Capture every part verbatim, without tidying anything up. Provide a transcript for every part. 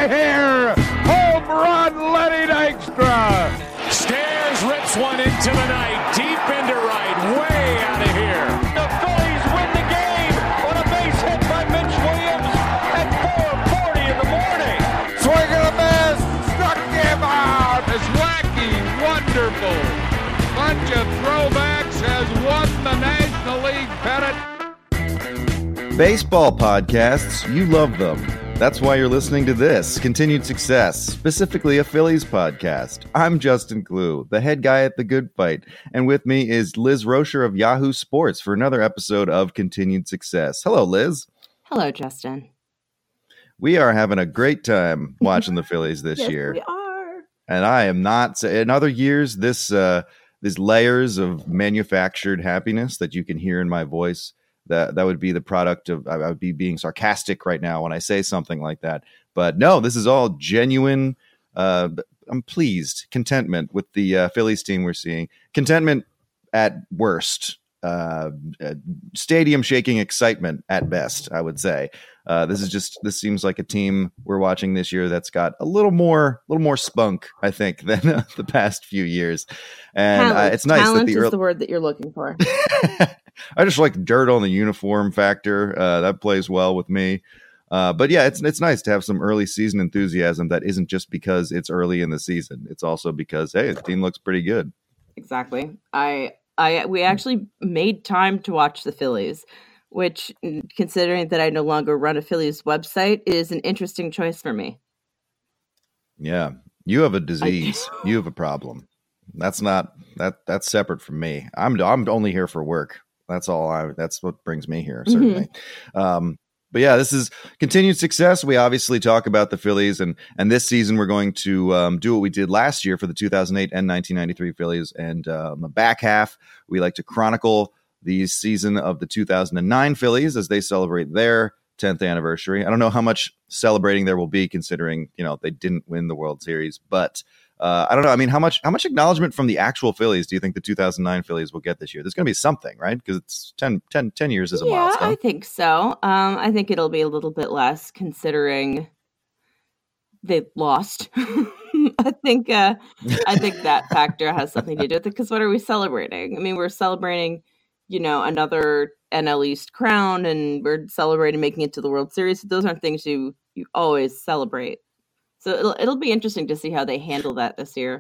of here! Home run, Lenny Dykstra! Stairs rips one into the night, deep into right, way out of here. The Phillies win the game on a base hit by Mitch Williams at four forty in the morning. Swing and a miss! Struck him out! It's wacky, wonderful. Bunch of throwbacks has won the National League pennant. Baseball podcasts, you love them. That's why you're listening to this, Continued Success, specifically a Phillies podcast. I'm Justin Klugh, the head guy at The Good Fight, and with me is Liz Rocher of Yahoo Sports for another episode of Continued Success. Hello, Liz. Hello, Justin. We are having a great time watching the Phillies this yes, year. we are. And I am not, in other years, this uh, these layers of manufactured happiness that you can hear in my voice, That that would be the product of, I would be being sarcastic right now when I say something like that. But no, this is all genuine. Uh, I'm pleased. Contentment with the uh, Phillies team we're seeing. Contentment at worst. Uh, uh, stadium shaking excitement at best, I would say. Uh, this is just, this seems like a team we're watching this year that's got a little more, a little more spunk, I think, than uh, the past few years. And uh, it's nice Talent that the is early- the word that you're looking for. I just like dirt on the uniform factor. Uh, that plays well with me. Uh, but yeah, it's it's nice to have some early season enthusiasm that isn't just because it's early in the season. It's also because, hey, the team looks pretty good. Exactly. I I we actually made time to watch the Phillies, which, considering that I no longer run a Phillies website, is an interesting choice for me. Yeah, you have a disease. You have a problem. That's not that that's separate from me. I'm I'm only here for work. That's all I, that's what brings me here, certainly. Mm-hmm. Um, but yeah, this is Continued Success. We obviously talk about the Phillies, and, and this season we're going to um, do what we did last year for the two thousand eight and nineteen ninety-three Phillies. And uh, on the back half, we like to chronicle the season of the two thousand nine Phillies as they celebrate their tenth anniversary. I don't know how much celebrating there will be, considering, you know, they didn't win the World Series, but Uh, I don't know. I mean, how much how much acknowledgement from the actual Phillies do you think the two thousand nine Phillies will get this year? There's going to be something, right? Because it's ten, ten, ten years is a yeah, milestone. I think so. Um, I think it'll be a little bit less, considering they lost. I think uh, I think that factor has something to do with it. Because what are we celebrating? I mean, we're celebrating, you know, another N L East crown, and we're celebrating making it to the World Series. Those aren't things you you always celebrate. So it'll it'll be interesting to see how they handle that this year.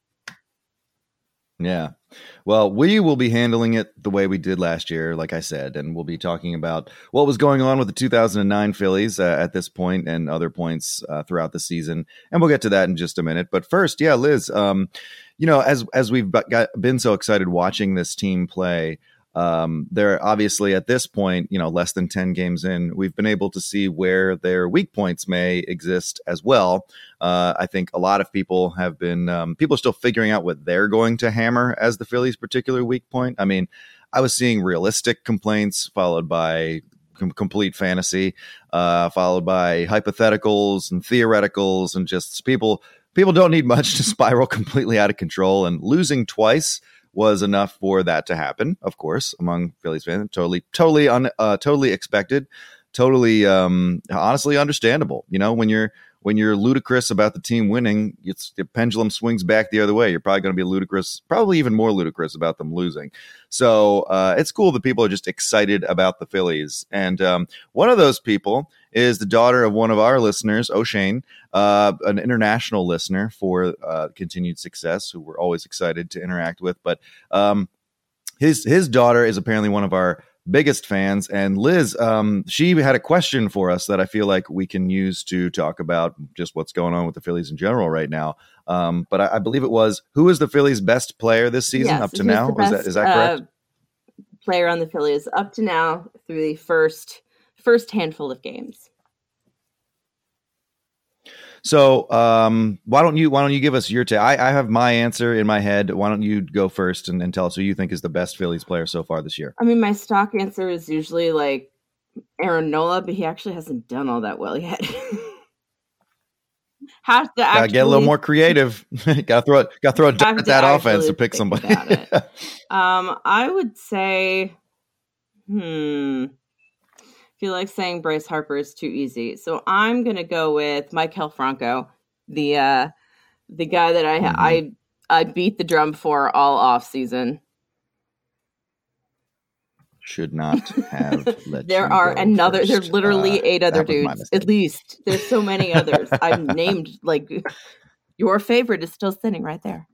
Yeah. Well, we will be handling it the way we did last year, like I said, and we'll be talking about what was going on with the two thousand nine Phillies uh, at this point and other points uh, throughout the season. And we'll get to that in just a minute. But first, yeah, Liz, um, you know, as as we've got, been so excited watching this team play, Um, they're obviously at this point, you know, less than ten games in, we've been able to see where their weak points may exist as well. Uh, I think a lot of people have been, um, people are still figuring out what they're going to hammer as the Phillies' particular weak point. I mean, I was seeing realistic complaints followed by com- complete fantasy, uh, followed by hypotheticals and theoreticals, and just people, people don't need much to spiral completely out of control, and losing twice was enough for that to happen, of course, among Phillies fans. Totally, totally, un, uh, totally expected. Totally, um, honestly understandable. You know, when you're when you're ludicrous about the team winning, it's the pendulum swings back the other way. You're probably going to be ludicrous, probably even more ludicrous about them losing. So uh, it's cool that people are just excited about the Phillies. And um, one of those people is the daughter of one of our listeners, O'Shane, uh, an international listener for uh, Continued Success, who we're always excited to interact with. But um, his his daughter is apparently one of our biggest fans. And Liz, um, she had a question for us that I feel like we can use to talk about just what's going on with the Phillies in general right now. Um, but I, I believe it was, who is the Phillies' best player this season yes, up to now? Best, is that is that correct? Uh, player on the Phillies up to now through the first first handful of games. So um, why don't you why don't you give us your take? I, I have my answer in my head. Why don't you go first and, and tell us who you think is the best Phillies player so far this year? I mean, my stock answer is usually like Aaron Nola, but he actually hasn't done all that well yet. Have to actually get a little more creative. got to throw it. Got to throw a dart at that offense to pick somebody. um, I would say, hmm. feel like saying Bryce Harper is too easy. So I'm going to go with Maikel Franco, the uh, the guy that I mm-hmm. I I beat the drum for all off season. Should not have let there you are go another first. there's literally uh, eight other dudes at least. There's so many others. I've named, like, your favorite is still sitting right there.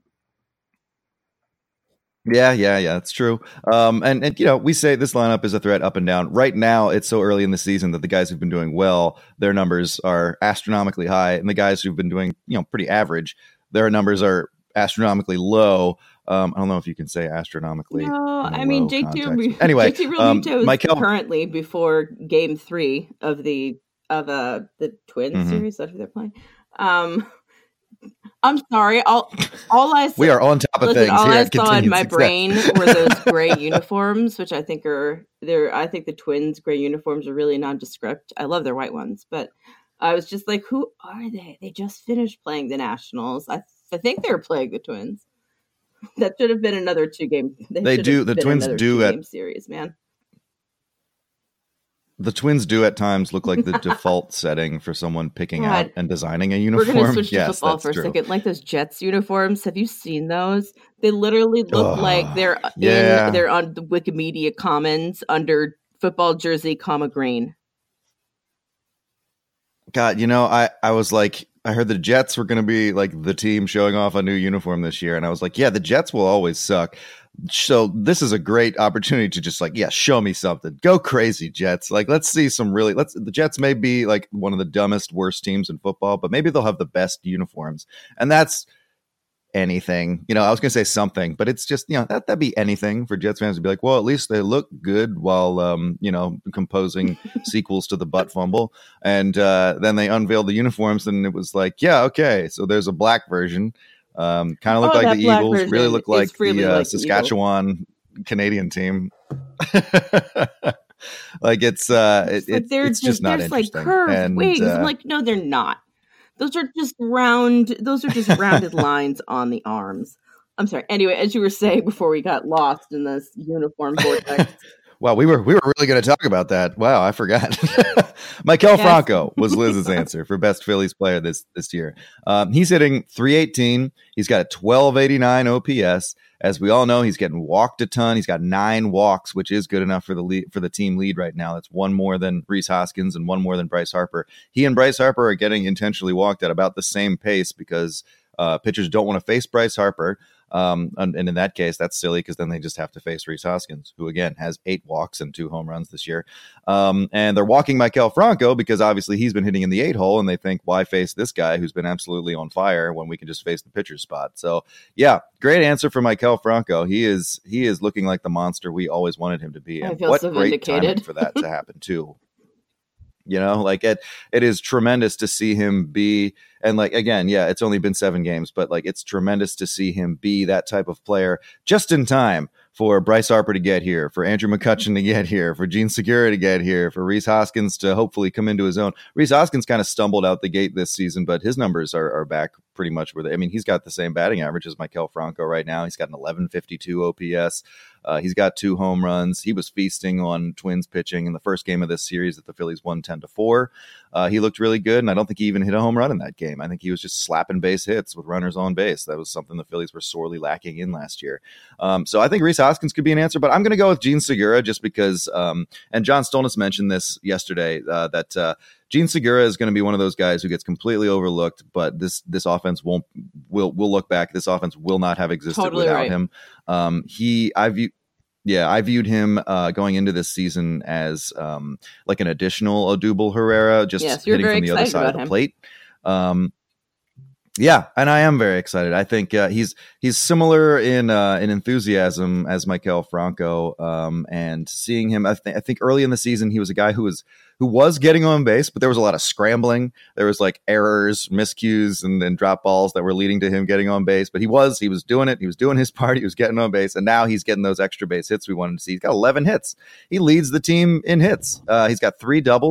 Yeah, yeah, yeah, that's true. Um, and, and, you know, we say this lineup is a threat up and down. Right now, it's so early in the season that the guys who've been doing well, their numbers are astronomically high. And the guys who've been doing, you know, pretty average, their numbers are astronomically low. Um, I don't know if you can say astronomically. No, I mean, J T context. Anyway, J T Realmuto is Maikel currently before game three of the of uh, the Twins mm-hmm. series. That's who they're playing. Um, I'm sorry. All all I saw, we are on top of listen, things. All Here I at saw in my Success. brain were those gray uniforms, which I think are they're. I think the Twins' gray uniforms are really nondescript. I love their white ones, but I was just like, who are they? They just finished playing the Nationals. I I think they were playing the Twins. That should have been another two game. They do. The Twins do at series, man. The Twins do at times look like the default setting for someone picking God. out and designing a uniform. We're going to switch yes, to football for true. a second. Like those Jets uniforms. Have you seen those? They literally look oh, like they're yeah. in. They're on the Wikimedia Commons under football jersey, comma green. God, you know, I I was like. I heard the Jets were going to be like the team showing off a new uniform this year. And I was like, yeah, the Jets will always suck. So this is a great opportunity to just like, yeah, show me something. Go crazy, Jets. Like, let's see some really, let's, the Jets may be like one of the dumbest, worst teams in football, but maybe they'll have the best uniforms. And that's anything, you know, I was going to say something, but it's just, you know, that, that'd be anything for Jets fans to be like, well, at least they look good while, um, you know, composing sequels to the butt fumble. And uh, then they unveiled the uniforms and it was like, yeah, okay. So there's a black version, um, kind of look oh, like the Eagles, really look like really the uh, like Saskatchewan the Canadian team. Like it's, uh, it, like it, it's just not there's interesting. Like curved and, wings. uh, I'm like, no, they're not. Those are just round. Those are just rounded lines on the arms. I'm sorry. Anyway, as you were saying before we got lost in this uniform vortex. Wow, we were we were really going to talk about that. Wow, I forgot. Maikel yes. Franco was Liz's answer for best Phillies player this this year. Um, he's hitting three eighteen. He's got a twelve eighty-nine O P S. As we all know, he's getting walked a ton. He's got nine walks, which is good enough for the lead, for the team lead right now. That's one more than Rhys Hoskins and one more than Bryce Harper. He and Bryce Harper are getting intentionally walked at about the same pace because uh, pitchers don't want to face Bryce Harper. Um, and, and in that case, that's silly because then they just have to face Rhys Hoskins, who again has eight walks and two home runs this year. Um, and they're walking Maikel Franco because obviously he's been hitting in the eight hole, and they think, why face this guy who's been absolutely on fire when we can just face the pitcher's spot? So yeah, great answer for Maikel Franco. He is he is looking like the monster we always wanted him to be. And what so great timing for that to happen too. You know, like it, it is tremendous to see him be, and like, again, yeah, it's only been seven games, but like, it's tremendous to see him be that type of player just in time for Bryce Harper to get here, for Andrew McCutchen to get here, for Gene Segura to get here, for Rhys Hoskins to hopefully come into his own. Rhys Hoskins kind of stumbled out the gate this season, but his numbers are, are back pretty much where they, I mean, he's got the same batting average as Maikel Franco right now. He's got an eleven fifty-two O P S. Uh, he's got two home runs. He was feasting on Twins pitching in the first game of this series that the Phillies won ten to four. Uh, he looked really good, and I don't think he even hit a home run in that game. I think he was just slapping base hits with runners on base. That was something the Phillies were sorely lacking in last year. Um, so I think Rhys Hoskins could be an answer, but I'm going to go with Gene Segura just because, um, and John Stolnis mentioned this yesterday, uh, that uh, Gene Segura is going to be one of those guys who gets completely overlooked, but this this offense won't, will will look back. This offense will not have existed totally without right. him. Um, he, I view, Yeah, I viewed him uh, going into this season as um, like an additional Odubel Herrera, just yes, hitting from the other side of the him. plate. Um, yeah, and I am very excited. I think uh, he's he's similar in uh, in enthusiasm as Maikel Franco, um, and seeing him, I, th- I think early in the season he was a guy who was who was getting on base, but there was a lot of scrambling. There was like errors, miscues, and, and drop balls that were leading to him getting on base. But he was he was doing it. He was doing his part. He was getting on base, and now he's getting those extra base hits we wanted to see. He's got eleven hits. He leads the team in hits. Uh, he's got three doubles.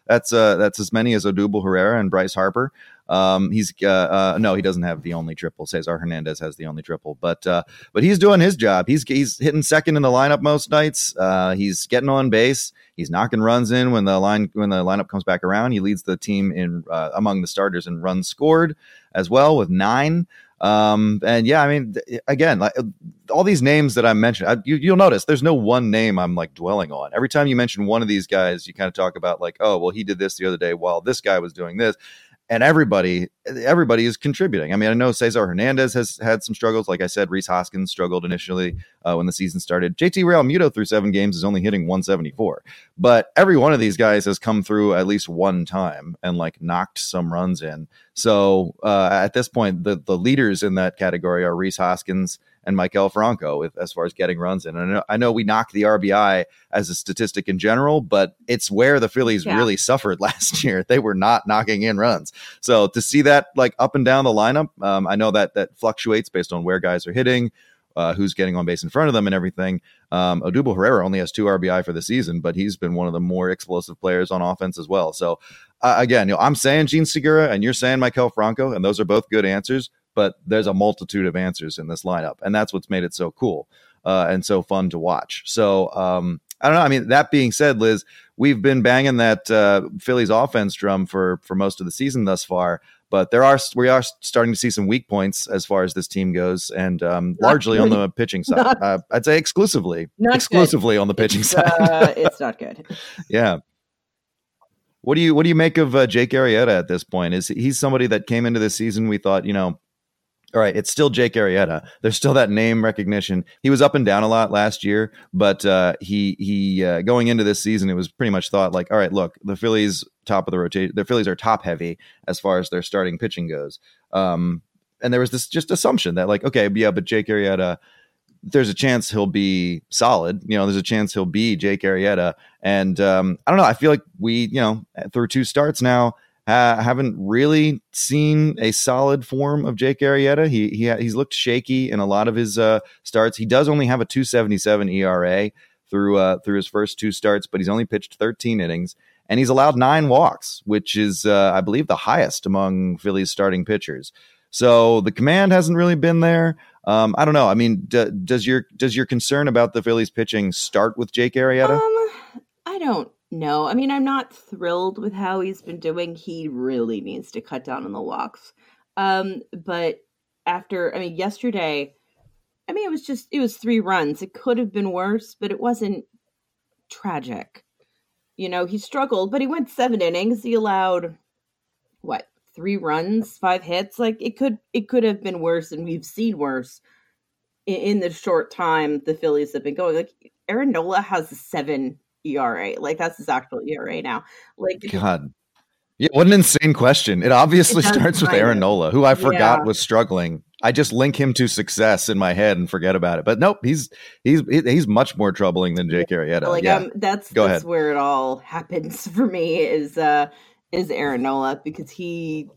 That's uh, that's as many as Odubel Herrera and Bryce Harper. Um, he's uh, uh, no, he doesn't have the only triple. Cesar Hernandez has the only triple, but uh, but he's doing his job. He's he's hitting second in the lineup most nights. Uh, he's getting on base. He's knocking runs in when the line when the lineup comes back around. He leads the team in uh, among the starters in runs scored as well with nine. Um, and yeah, I mean, again, like all these names that I mentioned, I, you, you'll notice there's no one name I'm like dwelling on. Every time you mention one of these guys, you kind of talk about like, oh, well, he did this the other day while this guy was doing this. And everybody, everybody is contributing. I mean, I know Cesar Hernandez has had some struggles. Like I said, Rhys Hoskins struggled initially uh, when the season started. J T Realmuto through seven games is only hitting one seventy-four. But every one of these guys has come through at least one time and like knocked some runs in. So uh, at this point, the, the leaders in that category are Rhys Hoskins and Maikel Franco with, as far as getting runs in. And I know, I know we knock the R B I as a statistic in general, but it's where the Phillies yeah. really suffered last year. They were not knocking in runs. So to see that like up and down the lineup, um, I know that that fluctuates based on where guys are hitting, uh, who's getting on base in front of them and everything. Um, Odubel Herrera only has two R B I for the season, but he's been one of the more explosive players on offense as well. So uh, again, you know, I'm saying Jean Segura and you're saying Maikel Franco, and those are both good answers. But there's a multitude of answers in this lineup, and that's what's made it so cool uh, and so fun to watch. So um, I don't know. I mean, that being said, Liz, we've been banging that uh, Phillies offense drum for for most of the season thus far, but there are we are starting to see some weak points as far as this team goes, and um, largely good. On the pitching side. Not, uh, I'd say exclusively, exclusively good. On the pitching it's, side. uh, it's not good. Yeah. What do you what do you make of uh, Jake Arrieta at this point? Is he's somebody that came into this season? We thought, you know. All right, it's still Jake Arrieta. There's still that name recognition. He was up and down a lot last year, but uh, he he uh, going into this season, it was pretty much thought like, all right, look, the Phillies top of the rotation. The Phillies are top heavy as far as their starting pitching goes. Um, and there was this just assumption that like, okay, yeah, but Jake Arrieta, there's a chance he'll be solid. You know, there's a chance he'll be Jake Arrieta. And um, I don't know. I feel like we, you know, through two starts now. Uh, haven't really seen a solid form of Jake Arrieta. He he he's looked shaky in a lot of his uh, starts. He does only have a two seventy-seven E R A through uh, through his first two starts, but he's only pitched thirteen innings and he's allowed nine walks, which is uh, I believe the highest among Phillies starting pitchers. So the command hasn't really been there. Um, I don't know. I mean, d- does your does your concern about the Phillies pitching start with Jake Arrieta? Um, I don't. No, I mean, I'm not thrilled with how he's been doing. He really needs to cut down on the walks. Um, but after, I mean, yesterday, I mean, it was just, it was three runs. It could have been worse, but it wasn't tragic. You know, he struggled, but he went seven innings. He allowed, what, three runs, five hits? Like, it could, it could have been worse, and we've seen worse in, in the short time the Phillies have been going. Like, Aaron Nola has a seven E R A. Like, that's his actual E R A now. Like, God. Yeah, what an insane question. It obviously it starts with Aaron Nola, who I forgot yeah. was struggling. I just link him to success in my head and forget about it. But nope, he's he's he's much more troubling than Jake Arrieta. Like, yeah. um, that's Go that's ahead. where it all happens for me is uh is Aaron Nola, because he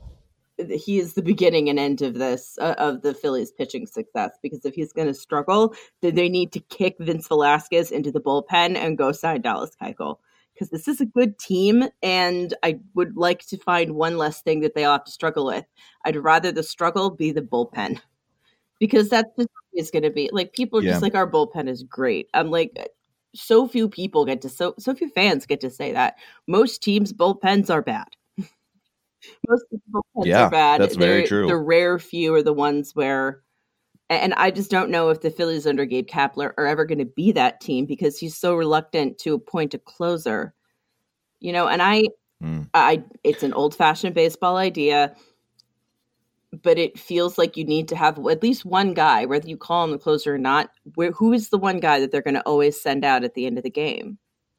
he is the beginning and end of this uh, of the Phillies pitching success. Because if he's going to struggle, then they need to kick Vince Velasquez into the bullpen and go sign Dallas Keuchel, because this is a good team, and I would like to find one less thing that they all have to struggle with. I'd rather the struggle be the bullpen, because that's just is going to be like, people are yeah. just like, our bullpen is great. I'm like, so few people get to so so few fans get to say that. Most teams' bullpens are bad. Most bullpens yeah, are bad. That's They're, very true. The rare few are the ones where, and I just don't know if the Phillies under Gabe Kapler are ever going to be that team, because he's so reluctant to appoint a closer. You know, and I, mm. I, it's an old-fashioned baseball idea, but it feels like you need to have at least one guy, whether you call him the closer or not. Where who is the one guy that they're going to always send out at the end of the game?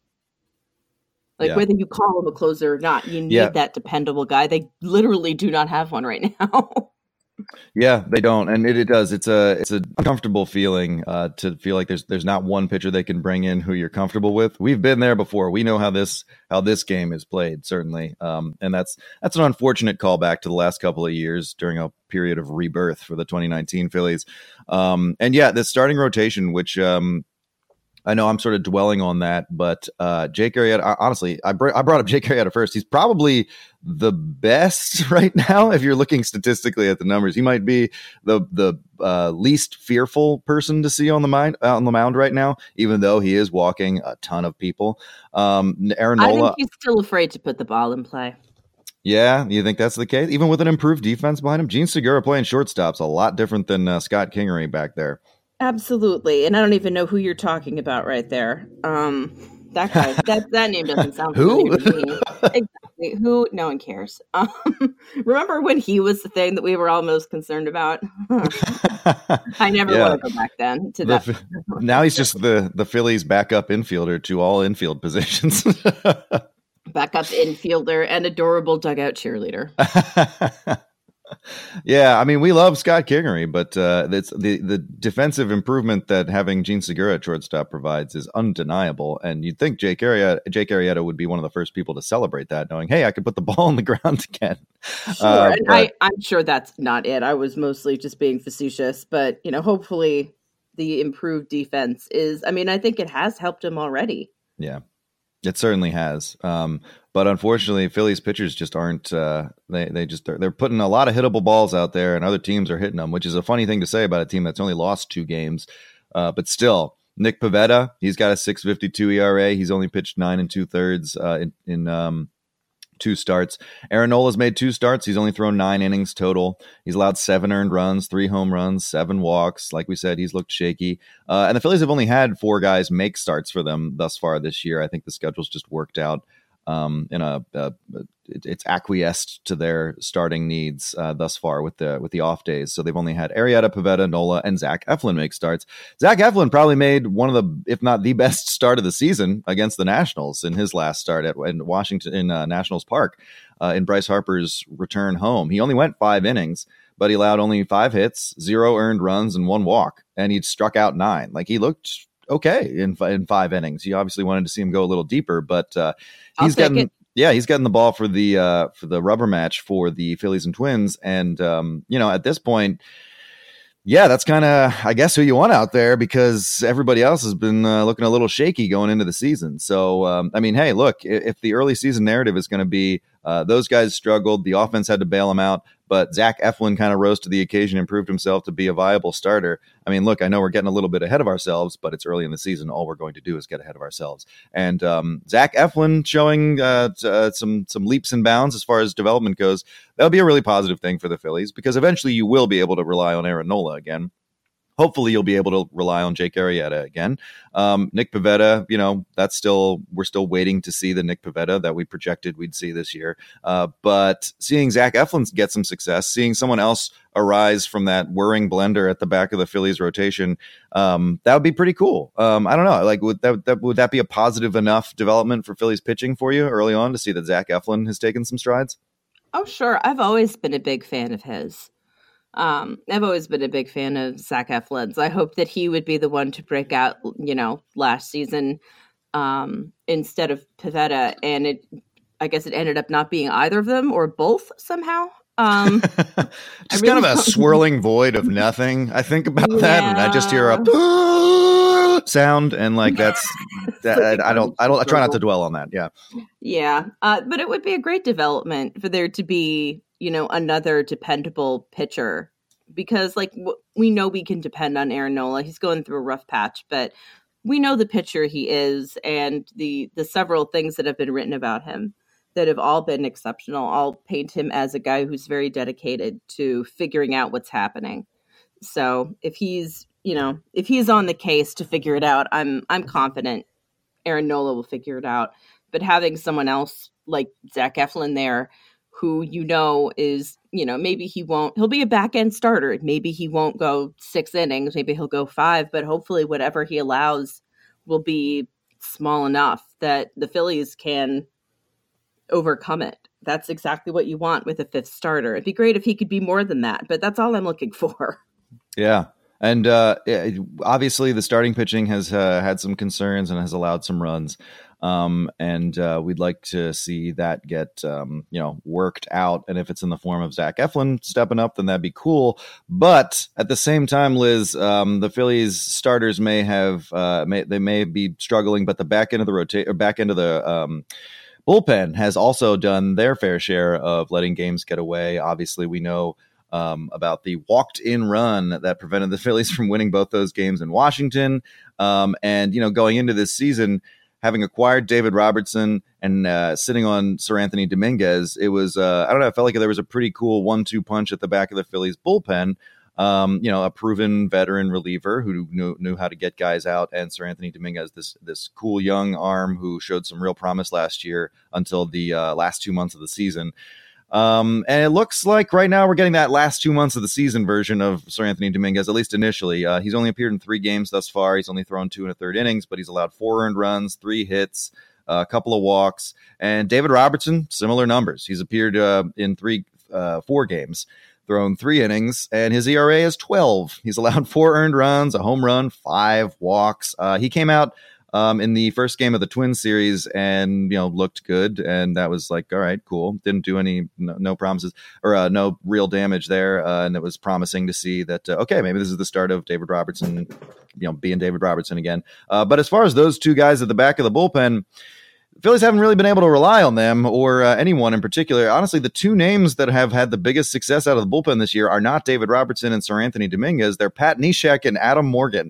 Like, yeah. whether you call him a closer or not, you need yeah. that dependable guy. They literally do not have one right now. Yeah, they don't, and it, it does. It's a it's an uncomfortable feeling uh, to feel like there's there's not one pitcher they can bring in who you're comfortable with. We've been there before. We know how this how this game is played, certainly, um, and that's that's an unfortunate callback to the last couple of years during a period of rebirth for the twenty nineteen Phillies. Um, and yeah, the starting rotation, which um, I know I'm sort of dwelling on that, but uh, Jake Arrieta, honestly, I, br- I brought up Jake Arrieta first. He's probably the best right now. If you're looking statistically at the numbers, he might be the the uh, least fearful person to see on the mind on the mound right now, even though he is walking a ton of people. Um, Aaron Nola, I think he's still afraid to put the ball in play. Yeah, you think that's the case? Even with an improved defense behind him? Jean Segura playing shortstop's a lot different than uh, Scott Kingery back there. Absolutely. And I don't even know who you're talking about right there. Um, that guy, that, that name doesn't sound Who? familiar to me. Exactly. Who? No one cares. Um, remember when he was the thing that we were all most concerned about? I never Yeah. want to go back then to The that. Ph- now he's just the, the Phillies' backup infielder to all infield positions. Backup infielder and adorable dugout cheerleader. Yeah, I mean, we love Scott Kingery, but uh, it's the the defensive improvement that having Jean Segura at shortstop provides is undeniable. And you'd think Jake Arrieta, Jake Arrieta would be one of the first people to celebrate that, knowing, hey, I could put the ball on the ground again. Sure, Uh, and but- I, I'm sure that's not it. I was mostly just being facetious, but you know, hopefully the improved defense is. I mean, I think it has helped him already. Yeah, it certainly has. Um, but unfortunately, Phillies pitchers just aren't. Uh, they they just they're, they're putting a lot of hittable balls out there, and other teams are hitting them, which is a funny thing to say about a team that's only lost two games. Uh, but still, Nick Pivetta, he's got a six fifty-two E R A. He's only pitched nine and two thirds uh, in in um, two starts. Aaron Nola's made two starts. He's only thrown nine innings total. He's allowed seven earned runs, three home runs, seven walks. Like we said, he's looked shaky. Uh, and the Phillies have only had four guys make starts for them thus far this year. I think the schedule's just worked out um, in a, a it, it's acquiesced to their starting needs uh, thus far with the with the off days. So they've only had Arrieta, Pivetta, Nola, and Zach Eflin make starts. Zach Eflin probably made one of the, if not the best start of the season against the Nationals in his last start at in Washington in uh, Nationals Park uh, in Bryce Harper's return home. He only went five innings, but he allowed only five hits, zero earned runs, and one walk, and he struck out nine. Like, he looked okay in in five innings. You obviously wanted to see him go a little deeper, but uh, he's I'll take getting it. yeah, he's getting the ball for the uh, for the rubber match for the Phillies and Twins, and um, you know, at this point, yeah, that's kind of, I guess, who you want out there, because everybody else has been uh, looking a little shaky going into the season. So, um, I mean, hey, look, if, if the early season narrative is going to be uh, those guys struggled, the offense had to bail them out, but Zach Eflin kind of rose to the occasion and proved himself to be a viable starter. I mean, look, I know we're getting a little bit ahead of ourselves, but it's early in the season. All we're going to do is get ahead of ourselves. And um, Zach Eflin showing uh, t- uh, some some leaps and bounds as far as development goes, that'll be a really positive thing for the Phillies, because eventually you will be able to rely on Aaron Nola again. Hopefully you'll be able to rely on Jake Arrieta again. Um, Nick Pivetta, you know, that's still, we're still waiting to see the Nick Pivetta that we projected we'd see this year. Uh, but seeing Zach Eflin get some success, seeing someone else arise from that whirring blender at the back of the Phillies rotation, um, that would be pretty cool. Um, I don't know, like, would that, that would that be a positive enough development for Phillies pitching for you early on to see that Zach Eflin has taken some strides? Oh, sure. I've always been a big fan of his. Um, I've always been a big fan of Zach Eflin's. I hope that he would be the one to break out, you know, last season um, instead of Pivetta. And it, I guess it ended up not being either of them or both somehow. Um, just really kind of a don't- swirling void of nothing. I think about that, and I just hear a sound, and like that's that. I don't. I don't. I try not to dwell on that. Yeah. Yeah. Uh, but it would be a great development for there to be, you know, another dependable pitcher, because like w- we know we can depend on Aaron Nola. He's going through a rough patch, but we know the pitcher he is, and the the several things that have been written about him that have all been exceptional. I'll paint him as a guy who's very dedicated to figuring out what's happening. So if he's, you know, if he's on the case to figure it out, I'm I'm confident Aaron Nola will figure it out. But having someone else like Zach Eflin there, who you know is, you know, maybe he won't, he'll be a back end starter. Maybe he won't go six innings. Maybe he'll go five, but hopefully whatever he allows will be small enough that the Phillies can overcome it. That's exactly what you want with a fifth starter. It'd be great if he could be more than that, but that's all I'm looking for. Yeah. And uh, obviously the starting pitching has uh, had some concerns and has allowed some runs. Um, and uh, we'd like to see that get, um, you know, worked out. And if it's in the form of Zach Eflin stepping up, then that'd be cool. But at the same time, Liz, um, the Phillies starters may have, uh, may, they may be struggling, but the back end of the rotate or back end of the um, bullpen has also done their fair share of letting games get away. Obviously, we know um, about the walked-in run that prevented the Phillies from winning both those games in Washington. Um, and, you know, going into this season, having acquired David Robertson and uh, sitting on Seranthony Dominguez, it was, uh, I don't know, I felt like there was a pretty cool one two punch at the back of the Phillies bullpen. Um, you know, a proven veteran reliever who knew, knew how to get guys out, and Seranthony Dominguez, this this cool young arm who showed some real promise last year until the uh, last two months of the season. Um, and it looks like right now we're getting that last two months of the season version of Seranthony Dominguez, at least initially. Uh, he's only appeared in three games thus far. He's only thrown two and a third innings, but he's allowed four earned runs, three hits, uh, a couple of walks. And David Robertson, similar numbers. He's appeared uh, in three, uh, four games, thrown three innings, and his E R A is twelve. He's allowed four earned runs, a home run, five walks. Uh, he came out Um, in the first game of the Twins series and, you know, looked good. And that was like, all right, cool. Didn't do any, no, no promises or uh, no real damage there. Uh, and it was promising to see that, uh, okay, maybe this is the start of David Robertson, you know, being David Robertson again. Uh, but as far as those two guys at the back of the bullpen, Phillies haven't really been able to rely on them or uh, anyone in particular. Honestly, the two names that have had the biggest success out of the bullpen this year are not David Robertson and Seranthony Dominguez. They're Pat Neshek and Adam Morgan.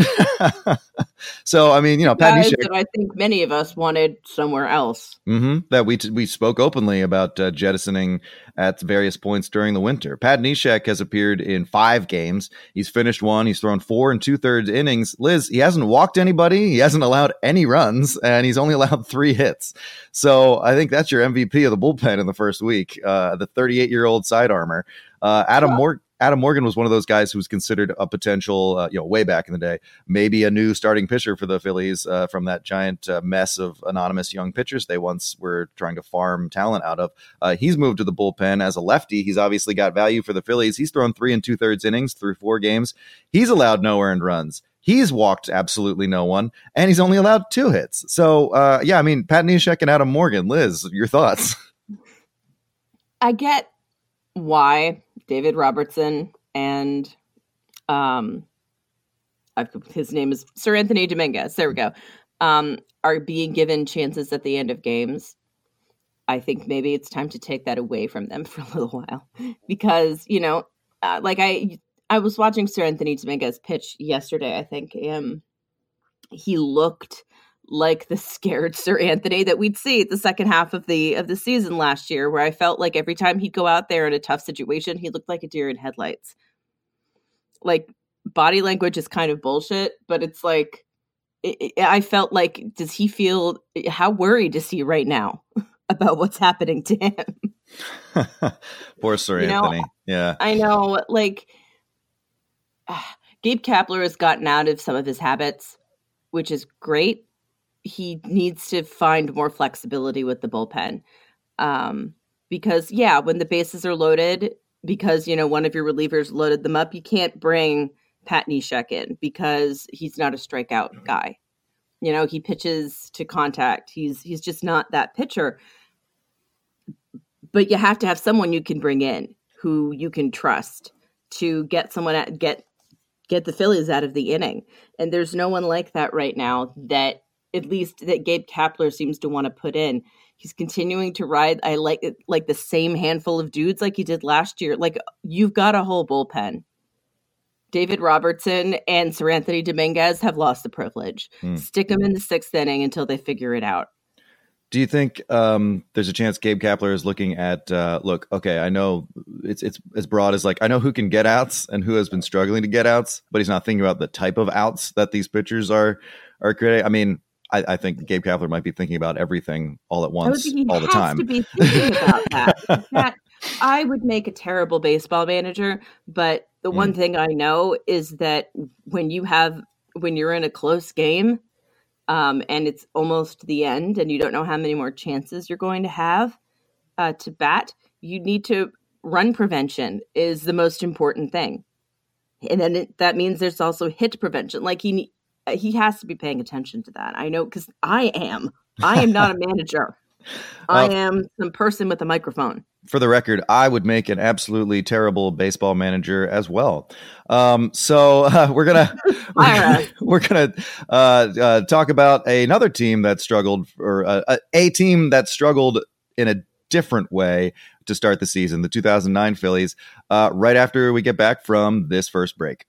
So, I mean, you know, Pat Guys Neshek. that I think many of us wanted somewhere else. Mm-hmm, that we t- we spoke openly about uh, jettisoning at various points during the winter. Pat Neshek has appeared in five games. He's finished one. He's thrown four and two thirds innings. Liz, he hasn't walked anybody. He hasn't allowed any runs, and he's only allowed three hits. So I think that's your M V P of the bullpen in the first week. Uh, the thirty-eight-year-old side armor, uh, Adam yeah. Morgan. Adam Morgan was one of those guys who was considered a potential, uh, you know, way back in the day, maybe a new starting pitcher for the Phillies uh, from that giant uh, mess of anonymous young pitchers they once were trying to farm talent out of. Uh, he's moved to the bullpen as a lefty. He's obviously got value for the Phillies. He's thrown three and two thirds innings through four games. He's allowed no earned runs. He's walked absolutely no one, and he's only allowed two hits. So, uh, yeah, I mean, Pat Neshek and Adam Morgan. Liz, your thoughts? I get why David Robertson and um, I've, his name is Seranthony Dominguez. There we go. Um, are being given chances at the end of games. I think maybe it's time to take that away from them for a little while because, you know, uh, like I, I was watching Seranthony Dominguez pitch yesterday, I think, and he looked like the scared Seranthony that we'd see at the second half of the of the season last year, where I felt like every time he'd go out there in a tough situation, he looked like a deer in headlights. Like, body language is kind of bullshit, but it's like, it, it, I felt like, does he feel, how worried is he right now about what's happening to him? Poor Seranthony. You know, yeah. I know, like, uh, Gabe Kapler has gotten out of some of his habits, which is great. He needs to find more flexibility with the bullpen. Um, because, yeah, when the bases are loaded, because, you know, one of your relievers loaded them up, you can't bring Pat Neshek in because he's not a strikeout guy. You know, he pitches to contact. He's he's just not that pitcher. But you have to have someone you can bring in who you can trust to get someone at, get get the Phillies out of the inning. And there's no one like that right now that at least that Gabe Kapler seems to want to put in. He's continuing to ride. I like it, like the same handful of dudes like he did last year. Like, you've got a whole bullpen. David Robertson and Seranthony Dominguez have lost the privilege. Hmm. Stick them in the sixth inning until they figure it out. Do you think um, there's a chance Gabe Kapler is looking at, uh, look, okay, I know it's it's as broad as like, I know who can get outs and who has been struggling to get outs, but he's not thinking about the type of outs that these pitchers are are creating. I mean, I, I think Gabe Kapler might be thinking about everything all at once, all the time. To be thinking about that. that. I would make a terrible baseball manager, but the mm. one thing I know is that when you have when you're in a close game, um, and it's almost the end, and you don't know how many more chances you're going to have uh, to bat, you need to run prevention is the most important thing, and then it, that means there's also hit prevention. Like he. He has to be paying attention to that. I know because I am. I am not a manager. I Uh, am some person with a microphone. For the record, I would make an absolutely terrible baseball manager as well. Um, so uh, we're gonna we're gonna, we're gonna uh, uh, talk about another team that struggled, or uh, a team that struggled in a different way to start the season, the two thousand nine Phillies. Uh, right after we get back from this first break.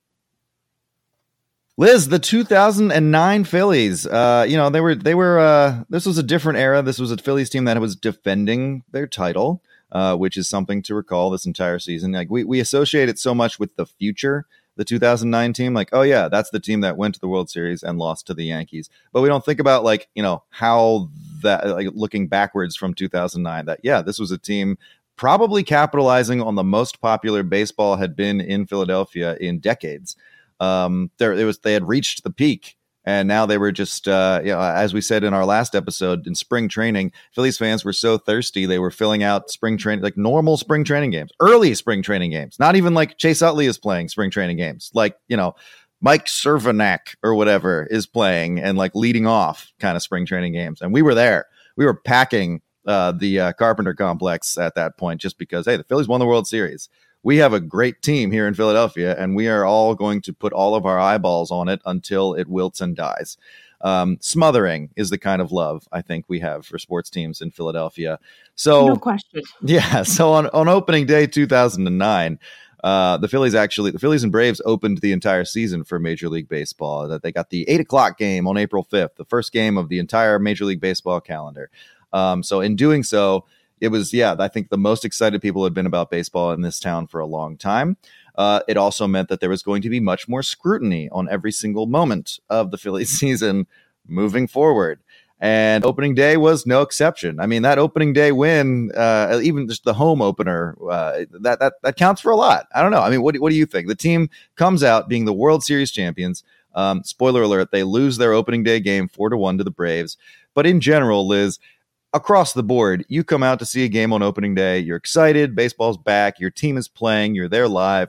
Liz, the two thousand nine Phillies, uh, you know, they were, they were, uh, this was a different era. This was a Phillies team that was defending their title, uh, which is something to recall this entire season. Like we, we associate it so much with the future, the two thousand nine team, like, oh yeah, that's the team that went to the World Series and lost to the Yankees. But we don't think about like, you know, how that, like looking backwards from two thousand nine, that, yeah, this was a team probably capitalizing on the most popular baseball had been in Philadelphia in decades. Um, there it was, they had reached the peak, and now they were just, uh, you know, as we said in our last episode, in spring training, Phillies fans were so thirsty. They were filling out spring training, like normal spring training games, early spring training games, not even like Chase Utley is playing spring training games. Like, you know, Mike Cervenak or whatever is playing and like leading off kind of spring training games. And we were there, we were packing, uh, the, uh, Carpenter complex at that point, just because, hey, the Phillies won the World Series. We have a great team here in Philadelphia, and we are all going to put all of our eyeballs on it until it wilts and dies. Um, smothering is the kind of love I think we have for sports teams in Philadelphia. So, no question. Yeah. So on, on opening day two thousand nine, uh, the Phillies actually, the Phillies and Braves opened the entire season for Major League Baseball. That they got the eight o'clock game on April fifth, the first game of the entire Major League Baseball calendar. Um, so in doing so, it was, yeah, I think the most excited people had been about baseball in this town for a long time. Uh, it also meant that there was going to be much more scrutiny on every single moment of the Phillies season moving forward. And opening day was no exception. I mean, that opening day win, uh, even just the home opener, uh, that, that that counts for a lot. I don't know. I mean, what, what do you think? The team comes out being the World Series champions. Um, spoiler alert, they lose their opening day game four to one to the Braves. But in general, Liz, across the board, you come out to see a game on opening day, you're excited, baseball's back, your team is playing, you're there live.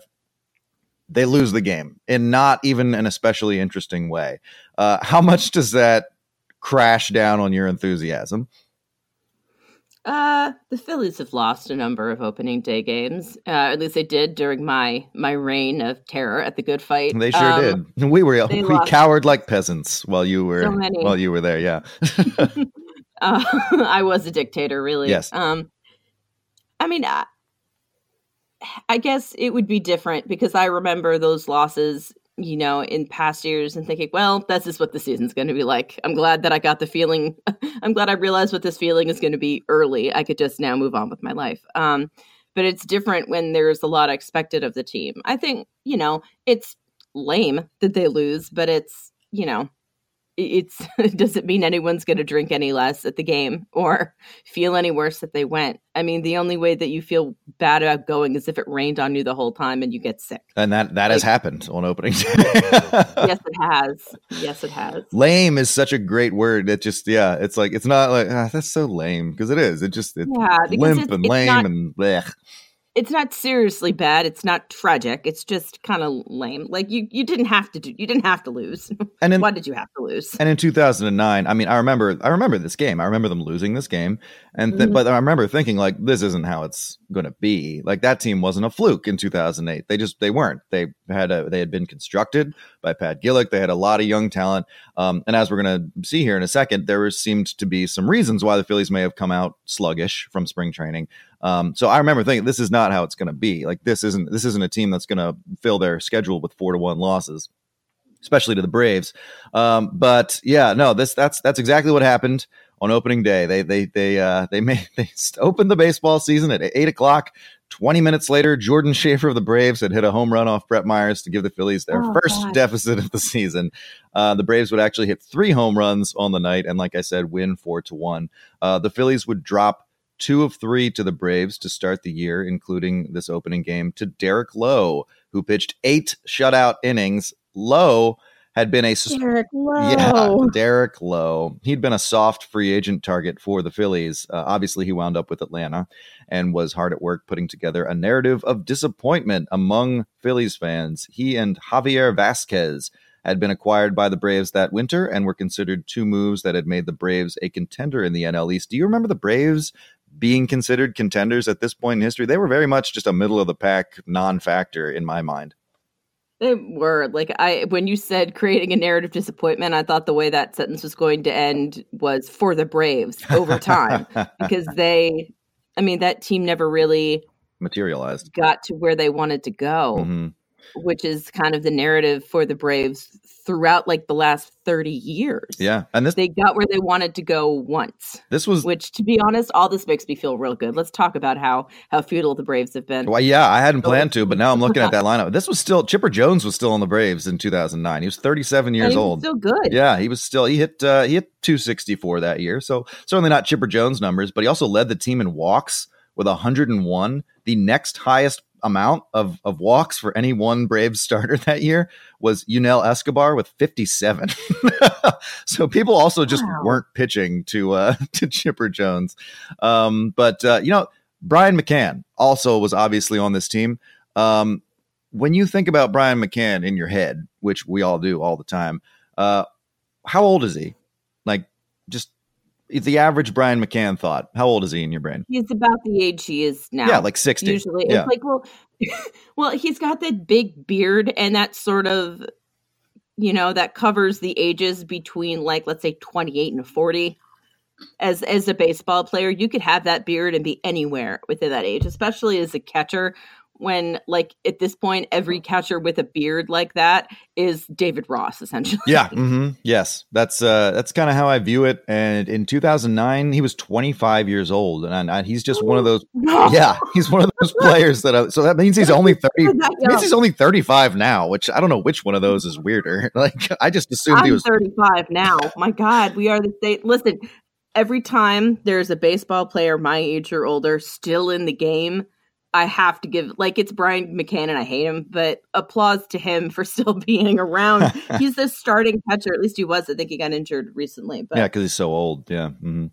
They lose the game in not even an especially interesting way. Uh, how much does that crash down on your enthusiasm? Uh, the Phillies have lost a number of opening day games. Uh, at least they did during my my reign of terror at the Good Fight. They sure um, did. We were we lost. cowered like peasants while you were So many. while you were there. Yeah. Uh, I was a dictator, really. Yes. Um, I mean, I, I guess it would be different because I remember those losses, you know, in past years and thinking, well, this is what the season's going to be like. I'm glad that I got the feeling. I'm glad I realized what this feeling is going to be early. I could just now move on with my life. Um, but it's different when there's a lot expected of the team. I think, you know, it's lame that they lose, but it's, you know, it's it doesn't mean anyone's going to drink any less at the game or feel any worse that they went. I mean, the only way that you feel bad about going is if it rained on you the whole time and you get sick. And that, that like, has happened on opening day. Yes, it has. Yes, it has. Lame is such a great word. It just, yeah, it's like, it's not like, ah, that's so lame, because it is. It just, it's yeah, limp it's, and it's lame not, and blech. It's not seriously bad. It's not tragic. It's just kind of lame. Like you, you didn't have to do. You didn't have to lose. And in, why did you have to lose? And in two thousand nine, I mean, I remember, I remember this game. I remember them losing this game, and th- mm-hmm. but I remember thinking like, this isn't how it's going to be. Like that team wasn't a fluke in two thousand eight. They just, they weren't. They had a, they had been constructed by Pat Gillick. They had a lot of young talent, um, and as we're going to see here in a second, there seemed to be some reasons why the Phillies may have come out sluggish from spring training. Um, so I remember thinking this is not how it's going to be. Like this isn't this isn't a team that's going to fill their schedule with four to one losses, especially to the Braves. Um, but yeah, no, this that's that's exactly what happened on opening day. They they they uh, they made they opened the baseball season at eight o'clock. Twenty minutes later, Jordan Schaefer of the Braves had hit a home run off Brett Myers to give the Phillies their oh, first God. deficit of the season. Uh, the Braves would actually hit three home runs on the night, and like I said, win four to one. Uh, the Phillies would drop two of three to the Braves to start the year, including this opening game to Derek Lowe, who pitched eight shutout innings. Lowe had been a Derek Lowe. Yeah, Derek Lowe. He'd been a soft free agent target for the Phillies. Uh, obviously, he wound up with Atlanta and was hard at work putting together a narrative of disappointment among Phillies fans. He and Javier Vasquez had been acquired by the Braves that winter and were considered two moves that had made the Braves a contender in the N L East. Do you remember the Braves being considered contenders at this point in history? They were very much just a middle of the pack non-factor in my mind. They were. Like, I when you said creating a narrative disappointment, I thought the way that sentence was going to end was for the Braves over time. Because they, I mean, that team never really materialized, got to where they wanted to go, mm-hmm. which is kind of the narrative for the Braves throughout like the last thirty years. Yeah. And this, they got where they wanted to go once. This was, which, to be honest, all this makes me feel real good. Let's talk about how, how futile the Braves have been. Well, yeah, I hadn't planned to, but now I'm looking at that lineup. This was still, Chipper Jones was still on the Braves in two thousand nine. He was thirty-seven years and he was old. Still good. Yeah. He was still, he hit, uh, he hit two sixty-four that year. So certainly not Chipper Jones numbers, but he also led the team in walks with one hundred one. The next highest amount of, of walks for any one Braves starter that year was Yunel Escobar with fifty-seven. So people also just wow. weren't pitching to uh, to Chipper Jones. Um, but, uh, you know, Brian McCann also was obviously on this team. Um, when you think about Brian McCann in your head, which we all do all the time, uh, how old is he? Like, just the average Brian McCann thought. How old is he in your brain? He's about the age he is now. Yeah, like sixty. Usually. Yeah. It's like, well, well, he's got that big beard and that sort of, you know, that covers the ages between, like, let's say twenty-eight and forty. As as a baseball player, you could have that beard and be anywhere within that age, especially as a catcher. When, like, at this point, every catcher with a beard like that is David Ross, essentially. Yeah. Mm-hmm. Yes. That's uh, that's kind of how I view it. And in two thousand nine, he was twenty-five years old. And, and he's just one of those. Yeah. He's one of those players that. I, so that means he's only thirty. Means he's only thirty-five now, which I don't know which one of those is weirder. Like, I just assumed I'm he was thirty-five now. My God, we are the same. Listen, every time there's a baseball player my age or older still in the game, I have to give, like, it's Brian McCann and I hate him, but applause to him for still being around. He's the starting catcher. At least he was. I think he got injured recently. But yeah, because he's so old. Yeah. Mm-hmm.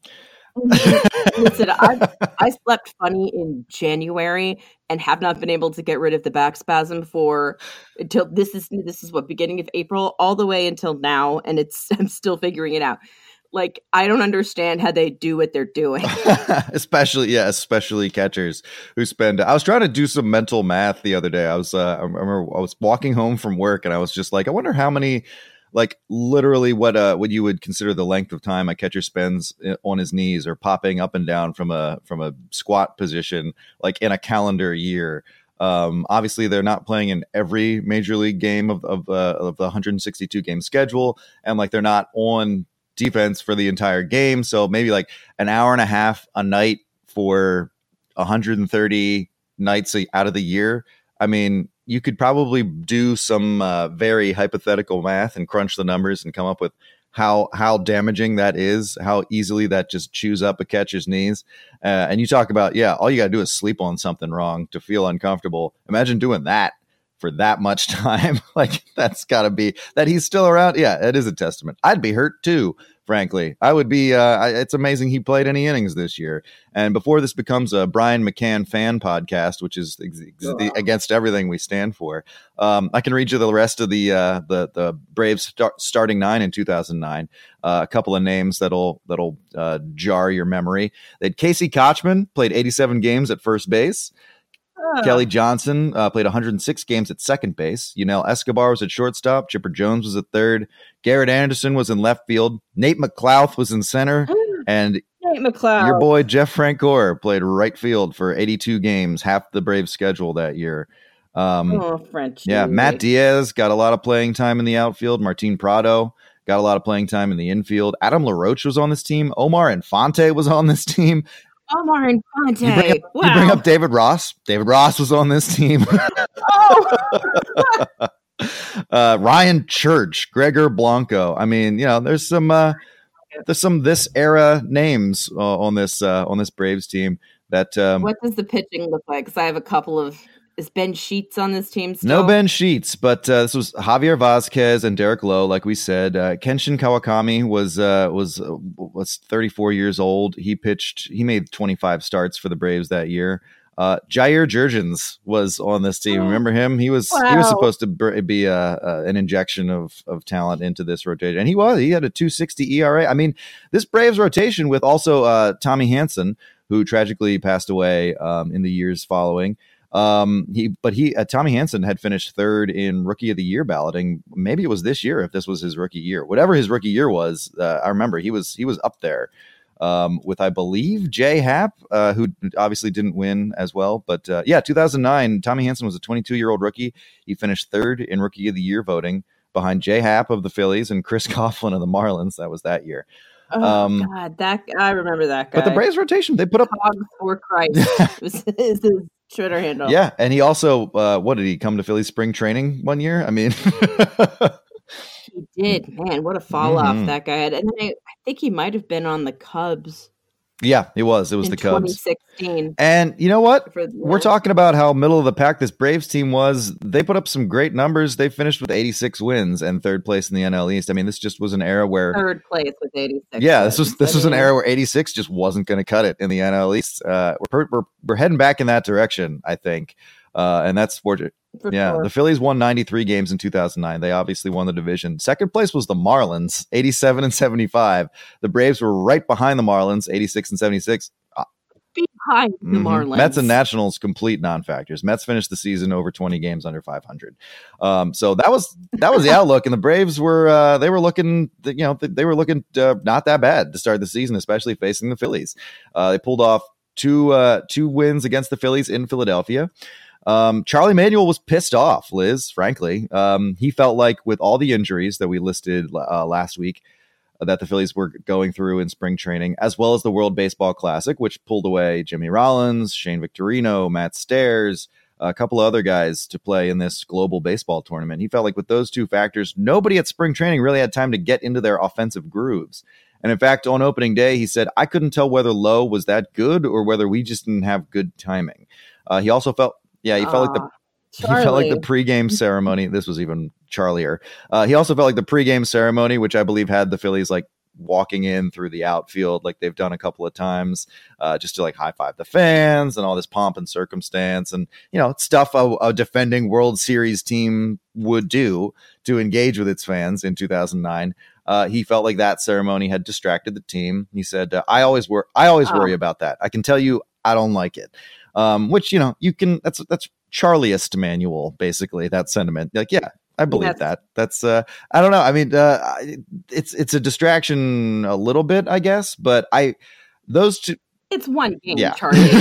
Listen, I I slept funny in January and have not been able to get rid of the back spasm for until this is this is what beginning of April all the way until now, and it's I'm still figuring it out. Like, I don't understand how they do what they're doing. especially, yeah, especially catchers who spend. I was trying to do some mental math the other day. I was, uh, I remember I was walking home from work and I was just like, I wonder how many, like, literally what, uh, what you would consider the length of time a catcher spends on his knees or popping up and down from a from a squat position, like in a calendar year. Um, obviously, they're not playing in every major league game of of, uh, of the one hundred sixty-two game schedule, and like they're not on defense for the entire game. So maybe like an hour and a half a night for one hundred thirty nights out of the year. I mean, you could probably do some uh, very hypothetical math and crunch the numbers and come up with how how damaging that is, how easily that just chews up a catcher's knees. Uh, and you talk about, yeah, all you got to do is sleep on something wrong to feel uncomfortable. Imagine doing that for that much time. Like, that's got to be that he's still around. Yeah, it is a testament. I'd be hurt too, frankly. I would be. Uh, I, it's amazing he played any innings this year. And before this becomes a Brian McCann fan podcast, which is ex- ex- against everything we stand for, um, I can read you the rest of the uh, the the Braves start, starting nine in two thousand nine. Uh, a couple of names that'll that'll uh, jar your memory. They had Casey Kochman, played eighty-seven games at first base. Kelly Johnson uh, played one hundred six games at second base. Yunel Escobar was at shortstop. Chipper Jones was at third. Garrett Anderson was in left field. Nate McLouth was in center. And Nate McLouth. Your boy Jeff Francoeur played right field for eighty-two games, half the Braves schedule that year. Um, oh, French. Yeah, Matt Diaz got a lot of playing time in the outfield. Martin Prado got a lot of playing time in the infield. Adam LaRoche was on this team. Omar Infante was on this team. Omar Infante. You bring, up, wow. you bring up David Ross. David Ross was on this team. Oh. uh, Ryan Church, Gregor Blanco. I mean, you know, there's some uh, there's some this era names uh, on this uh, on this Braves team. That um, what does the pitching look like? Because I have a couple of. Is Ben Sheets on this team still? No Ben Sheets, but uh, this was Javier Vazquez and Derek Lowe, like we said. Uh, Kenshin Kawakami was uh, was uh, was thirty-four years old. He pitched. He made twenty-five starts for the Braves that year. Uh, Jair Jurgens was on this team. Remember him? He was wow. he was supposed to be a, a, an injection of of talent into this rotation, and he was. He had a two sixty E R A. I mean, this Braves rotation with also uh, Tommy Hanson, who tragically passed away um, in the years following. Um, he, but he, uh, Tommy Hanson had finished third in Rookie of the Year balloting. Maybe it was this year, if this was his rookie year, whatever his rookie year was. Uh, I remember he was he was up there um, with, I believe, Jay Happ, uh, who obviously didn't win as well. But uh, yeah, two thousand nine, Tommy Hanson was a twenty-two year old rookie. He finished third in Rookie of the Year voting behind Jay Happ of the Phillies and Chris Coughlin of the Marlins. That was that year. Oh um, God, that I remember that guy. But the Braves rotation, they put up Hogs for Christ. was his Twitter handle. Yeah, and he also, uh, what did he come to Philly spring training one year? I mean, he did. Man, what a fall off mm-hmm. that guy had. And then I, I think he might have been on the Cubs. Yeah, it was. It was the Cubs. twenty sixteen. And you know what? We're talking about how middle of the pack this Braves team was. They put up some great numbers. They finished with eighty-six wins and third place in the N L East. I mean, this just was an era where third place with eighty-six. Yeah, this was this was an era where eighty-six just wasn't going to cut it in the N L East. Uh, we're, we're we're heading back in that direction, I think, uh, and that's fortunate. For yeah, sure. The Phillies won ninety-three games in two thousand nine. They obviously won the division. Second place was the Marlins, eighty-seven and seventy-five. The Braves were right behind the Marlins, eighty-six and seventy-six. Behind the mm-hmm. Marlins. Mets and Nationals, complete non-factors. Mets finished the season over twenty games under five hundred. Um, so that was that was the outlook, and the Braves were uh, they were looking, you know, they were looking uh, not that bad to start the season, especially facing the Phillies. Uh, they pulled off two uh, two wins against the Phillies in Philadelphia. Um, Charlie Manuel was pissed off, Liz, frankly. Um, he felt like with all the injuries that we listed uh, last week uh, that the Phillies were going through in spring training, as well as the World Baseball Classic, which pulled away Jimmy Rollins, Shane Victorino, Matt Stairs, a couple of other guys to play in this global baseball tournament. He felt like with those two factors, nobody at spring training really had time to get into their offensive grooves. And in fact, on opening day, he said, I couldn't tell whether Lowe was that good or whether we just didn't have good timing. Uh, he also felt Yeah, he felt uh, like the Charlie. he felt like the pregame ceremony. This was even Charlier. Uh, he also felt like the pregame ceremony, which I believe had the Phillies like walking in through the outfield, like they've done a couple of times, uh, just to like high five the fans and all this pomp and circumstance, and you know stuff a, a defending World Series team would do to engage with its fans in two thousand nine. Uh, he felt like that ceremony had distracted the team. He said, uh, "I always wor- I always oh. worry about that. I can tell you, I don't like it." Um, which, you know, you can, that's, that's Charliest Manuel, basically, that sentiment. Like, yeah, I believe that's, that. That's, uh, I don't know. I mean, uh, it's, it's a distraction a little bit, I guess, but I, those two. It's one game, yeah. Charlie.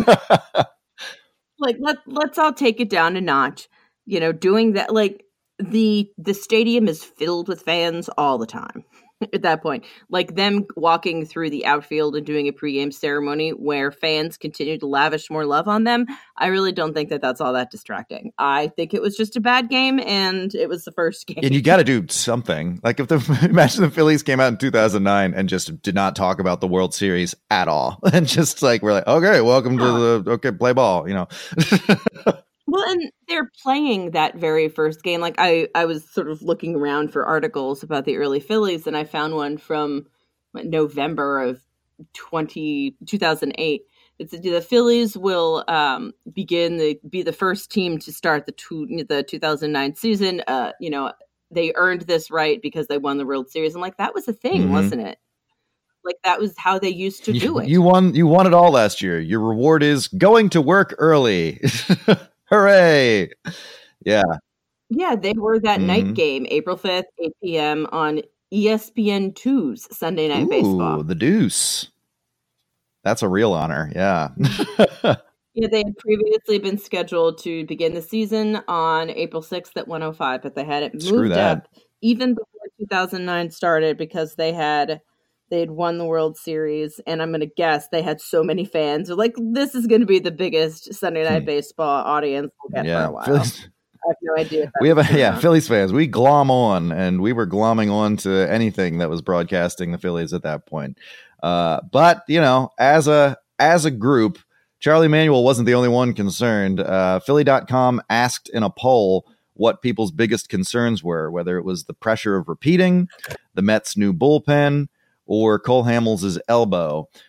Like, let, let's all take it down a notch, you know, doing that. Like the, the stadium is filled with fans all the time. At that point, like them walking through the outfield and doing a pregame ceremony where fans continue to lavish more love on them, I really don't think that that's all that distracting. I think it was just a bad game, and it was the first game. And you got to do something. Like if the imagine the Phillies came out in two thousand nine and just did not talk about the World Series at all, and just like we're like, okay, welcome to the okay, play ball, you know. Well, and they're playing that very first game. Like I, I was sort of looking around for articles about the early Phillies, and I found one from November of twenty, two thousand eight. It's the Phillies will um, begin the be the first team to start the two, the two thousand nine season. Uh, you know, they earned this right because they won the World Series, and like that was a thing, mm-hmm. wasn't it? Like that was how they used to you, do it. You won. You won it all last year. Your reward is going to work early. Hooray! Yeah. Yeah, they were that mm-hmm. night game, April fifth, eight p.m. on E S P N two's Sunday Night Ooh, Baseball. The Deuce. That's a real honor. Yeah. Yeah, they had previously been scheduled to begin the season on April sixth at one oh five, but they had it moved up even before two thousand nine started because they had they had won the World Series, and I'm going to guess they had so many fans. They're like, this is going to be the biggest Sunday Night Baseball audience we'll get yeah, for a while. Phillies, I have no idea. We have a, yeah, Phillies fans. We glom on, and we were glomming on to anything that was broadcasting the Phillies at that point. Uh, but you know, as a as a group, Charlie Manuel wasn't the only one concerned. Uh, Philly dot com asked in a poll what people's biggest concerns were, whether it was the pressure of repeating, the Mets' new bullpen, or Cole Hamels' elbow.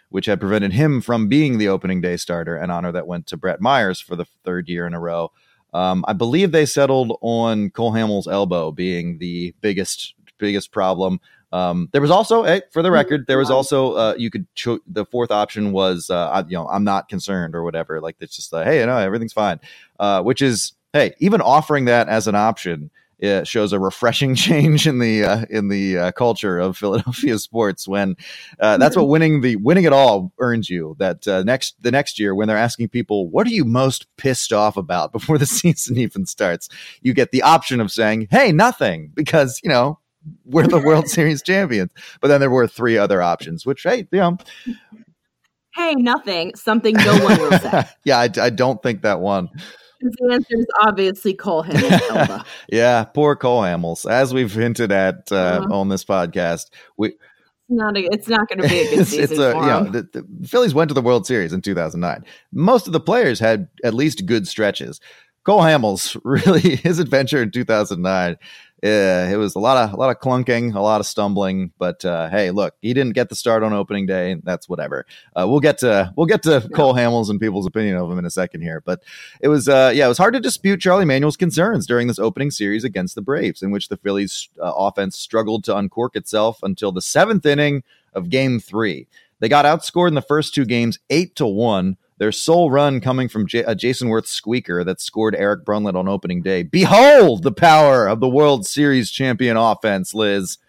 which had prevented him from being the opening day starter, an honor that went to Brett Myers for the third year in a row. Um, I believe they settled on Cole Hamels' elbow being the biggest biggest problem. Um, there was also, hey, for the record, there was also uh, you could cho- the fourth option was uh, I, you know I'm not concerned or whatever. Like it's just like, hey, you know, everything's fine, uh, which is hey, even offering that as an option. It shows a refreshing change in the uh, in the uh, culture of Philadelphia sports. When uh, that's what winning the winning it all earns you. That uh, next the next year when they're asking people, what are you most pissed off about before the season even starts, you get the option of saying, hey, nothing, because you know we're the World Series champions. But then there were three other options, which hey, you know, hey, nothing, something no one will say. yeah, I, I don't think that one. The answer is obviously Cole Hamels. Yeah, poor Cole Hamels. As we've hinted at uh, uh-huh. on this podcast, we it's not a, it's not going to be a good it's, season it's a, for you know, him. the, the Phillies went to the World Series in two thousand nine. Most of the players had at least good stretches. Cole Hamels, really, his adventure in two thousand nine, uh, it was a lot of a lot of clunking, a lot of stumbling. But uh, hey, look, he didn't get the start on opening day. That's whatever. Uh, we'll get to we'll get to no. Cole Hamels and people's opinion of him in a second here. But it was uh, yeah, it was hard to dispute Charlie Manuel's concerns during this opening series against the Braves, in which the Phillies' uh, offense struggled to uncork itself until the seventh inning of Game Three. They got outscored in the first two games eight to one. Their sole run coming from J- a Jason Worth squeaker that scored Eric Brunlett on opening day. Behold the power of the World Series champion offense, Liz.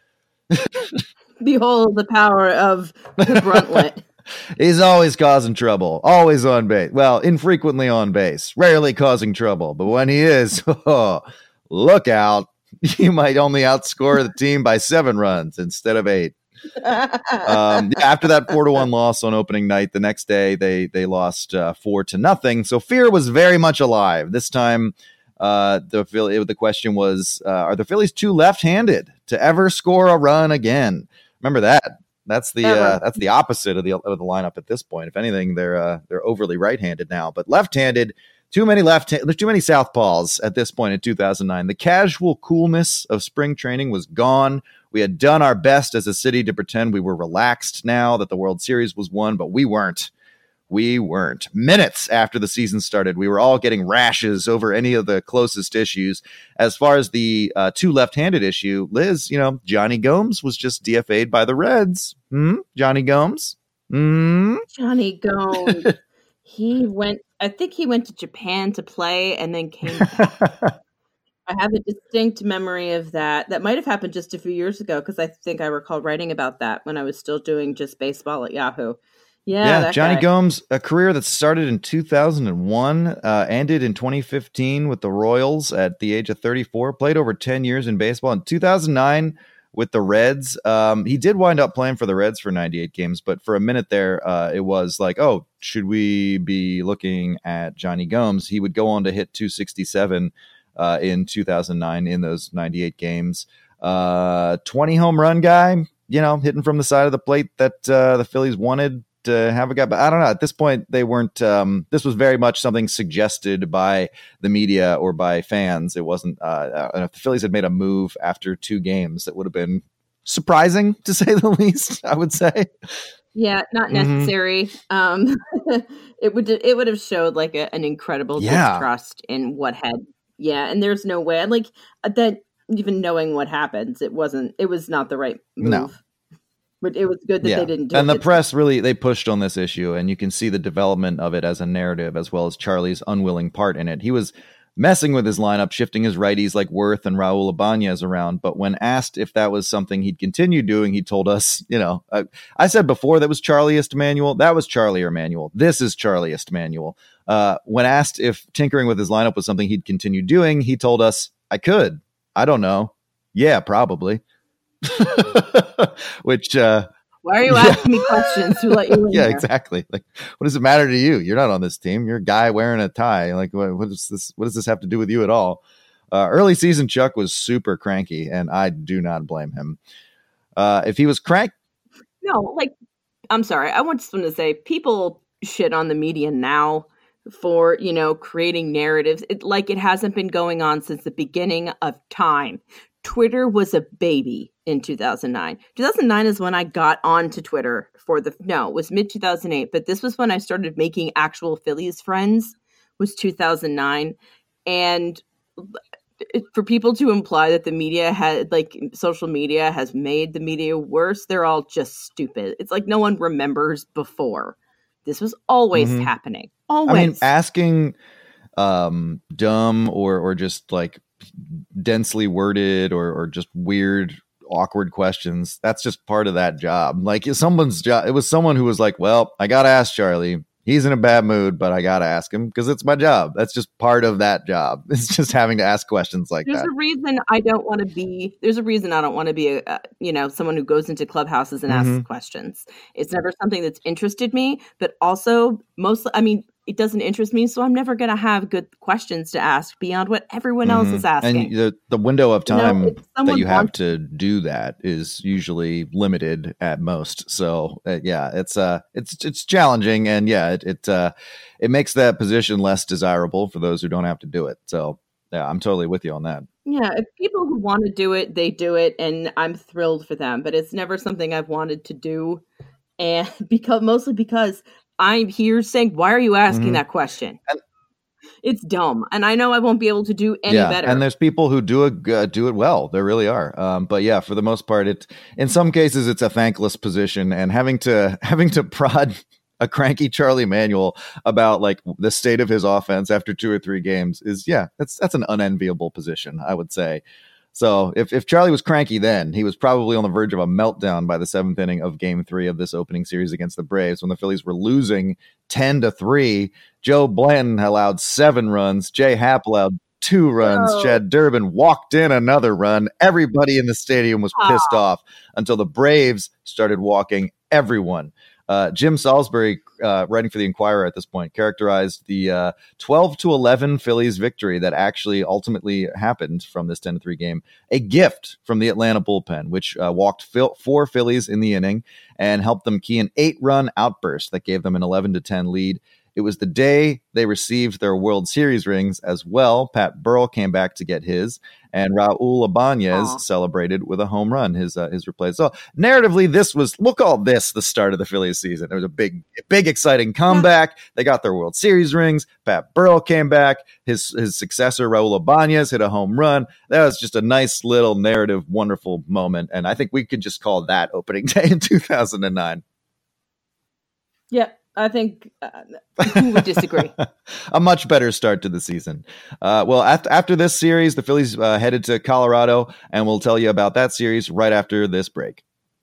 Behold the power of the Brunlett. He's always causing trouble, always on base. Well, infrequently on base, rarely causing trouble. But when he is, oh, look out. You might only outscore the team by seven runs instead of eight. um, after that four to one loss on opening night, the next day they they lost uh, four to nothing. So fear was very much alive. This time, uh, the Philly, the question was: uh, are the Phillies too left-handed to ever score a run again? Remember that. That's the uh, that's the opposite of the of the lineup at this point. If anything, they're uh, they're overly right-handed now, but left-handed. Too many left. There's too many southpaws at this point in two thousand nine. The casual coolness of spring training was gone. We had done our best as a city to pretend we were relaxed now that the World Series was won, but we weren't. We weren't. Minutes after the season started, we were all getting rashes over any of the closest issues. As far as the uh, two left-handed issue, Liz, you know, Johnny Gomes was just D F A'd by the Reds. Hmm? Johnny Gomes? Hmm? Johnny Gomes. He went, I think he went to Japan to play and then came back. I have a distinct memory of that. That might have happened just a few years ago because I think I recall writing about that when I was still doing just baseball at Yahoo. Yeah, yeah Johnny guy. Gomes, a career that started in two thousand one, uh, ended in twenty fifteen with the Royals at the age of thirty-four, played over ten years in baseball. In two thousand nine with the Reds, um, he did wind up playing for the Reds for ninety-eight games, but for a minute there, uh, it was like, oh, should we be looking at Johnny Gomes? He would go on to hit two sixty-seven Uh, in two thousand nine in those ninety-eight games. Uh, twenty home run guy, you know, hitting from the side of the plate that uh, the Phillies wanted to have a guy. But I don't know. At this point, they weren't. Um, this was very much something suggested by the media or by fans. It wasn't. Uh, if the Phillies had made a move after two games, that would have been surprising, to say the least, I would say. Yeah, not necessary. Mm-hmm. Um, it would it would have showed like a, an incredible yeah. distrust in what had. Yeah, and there's no way, like that. Even knowing what happens, it wasn't. It was not the right move. No, but it was good that yeah. they didn't do and it. And the press really they pushed on this issue, and you can see the development of it as a narrative, as well as Charlie's unwilling part in it. He was messing with his lineup, shifting his righties like Worth and Raul Ibanez around. But when asked if that was something he'd continue doing, he told us, you know, I, I said before that was Charlieist Manuel. That was Charlie or Manuel. This is Charlieist Manuel. Uh, when asked if tinkering with his lineup was something he'd continue doing, he told us, I could. I don't know. Yeah, probably. Which, uh, why are you yeah. asking me questions to let you in Yeah, there? exactly. Like, what does it matter to you? You're not on this team. You're a guy wearing a tie. Like, what, what does this? What does this have to do with you at all? Uh, early season Chuck was super cranky, and I do not blame him. Uh, if he was crank, no, like, I'm sorry. I just want to say, people shit on the media now for, you know, creating narratives. It, like it hasn't been going on since the beginning of time. Twitter was a baby in two thousand nine. two thousand nine is when I got onto Twitter for the, no, it was mid two thousand eight, but this was when I started making actual Phillies friends, was two thousand nine. And for people to imply that the media had, like, social media has made the media worse, they're all just stupid. It's like no one remembers before. This was always mm-hmm. happening. Always. I mean, asking um, dumb or or just like densely worded or or just weird, awkward questions, that's just part of that job. Like someone's job. It was someone who was like, well, I got to ask Charlie. He's in a bad mood, but I got to ask him because it's my job. That's just part of that job. It's just having to ask questions like there's that. There's a reason I don't want to be, there's a reason I don't want to be, a, uh, you know, someone who goes into clubhouses and mm-hmm. asks questions. It's never something that's interested me, but also mostly, I mean, it doesn't interest me, so I'm never going to have good questions to ask beyond what everyone mm-hmm. else is asking. And the, the window of time you know, that you have wants- to do that is usually limited at most. So uh, yeah, it's uh, it's it's challenging, and yeah, it it, uh, it makes that position less desirable for those who don't have to do it. So yeah, I'm totally with you on that. Yeah, if people who want to do it, they do it, and I'm thrilled for them. But it's never something I've wanted to do, and because mostly because I'm here saying, why are you asking mm-hmm. that question? And, it's dumb. And I know I won't be able to do any yeah, better. And there's people who do it, uh, do it well. There really are. Um, but yeah, for the most part, it, in some cases, it's a thankless position, and having to, having to prod a cranky Charlie Manuel about like the state of his offense after two or three games is, yeah, that's, that's an unenviable position, I would say. So if, if Charlie was cranky then, he was probably on the verge of a meltdown by the seventh inning of game three of this opening series against the Braves when the Phillies were losing ten to three. Joe Blanton allowed seven runs. Jay Happ allowed two runs. Oh. Chad Durbin walked in another run. Everybody in the stadium was pissed oh. off until the Braves started walking everyone. Uh, Jim Salisbury, uh, writing for the Inquirer at this point, characterized the uh, twelve to eleven Phillies victory that actually ultimately happened from this ten to three game, a gift from the Atlanta bullpen, which uh, walked fil- four Phillies in the inning and helped them key an eight-run outburst that gave them an eleven to ten lead. It was the day they received their World Series rings as well. Pat Burrell came back to get his, and Raul Ibanez Aww. celebrated with a home run, his uh, his replay. So narratively, this was, we'll call this the start of the Phillies season. It was a big, big, exciting comeback. Yeah. They got their World Series rings. Pat Burrell came back. His his successor, Raul Ibanez, hit a home run. That was just a nice little narrative, wonderful moment. And I think we could just call that opening day in two thousand nine. Yep. I think uh, who would disagree? A much better start to the season. Uh, well, after, after this series, the Phillies uh, headed to Colorado, and we'll tell you about that series right after this break.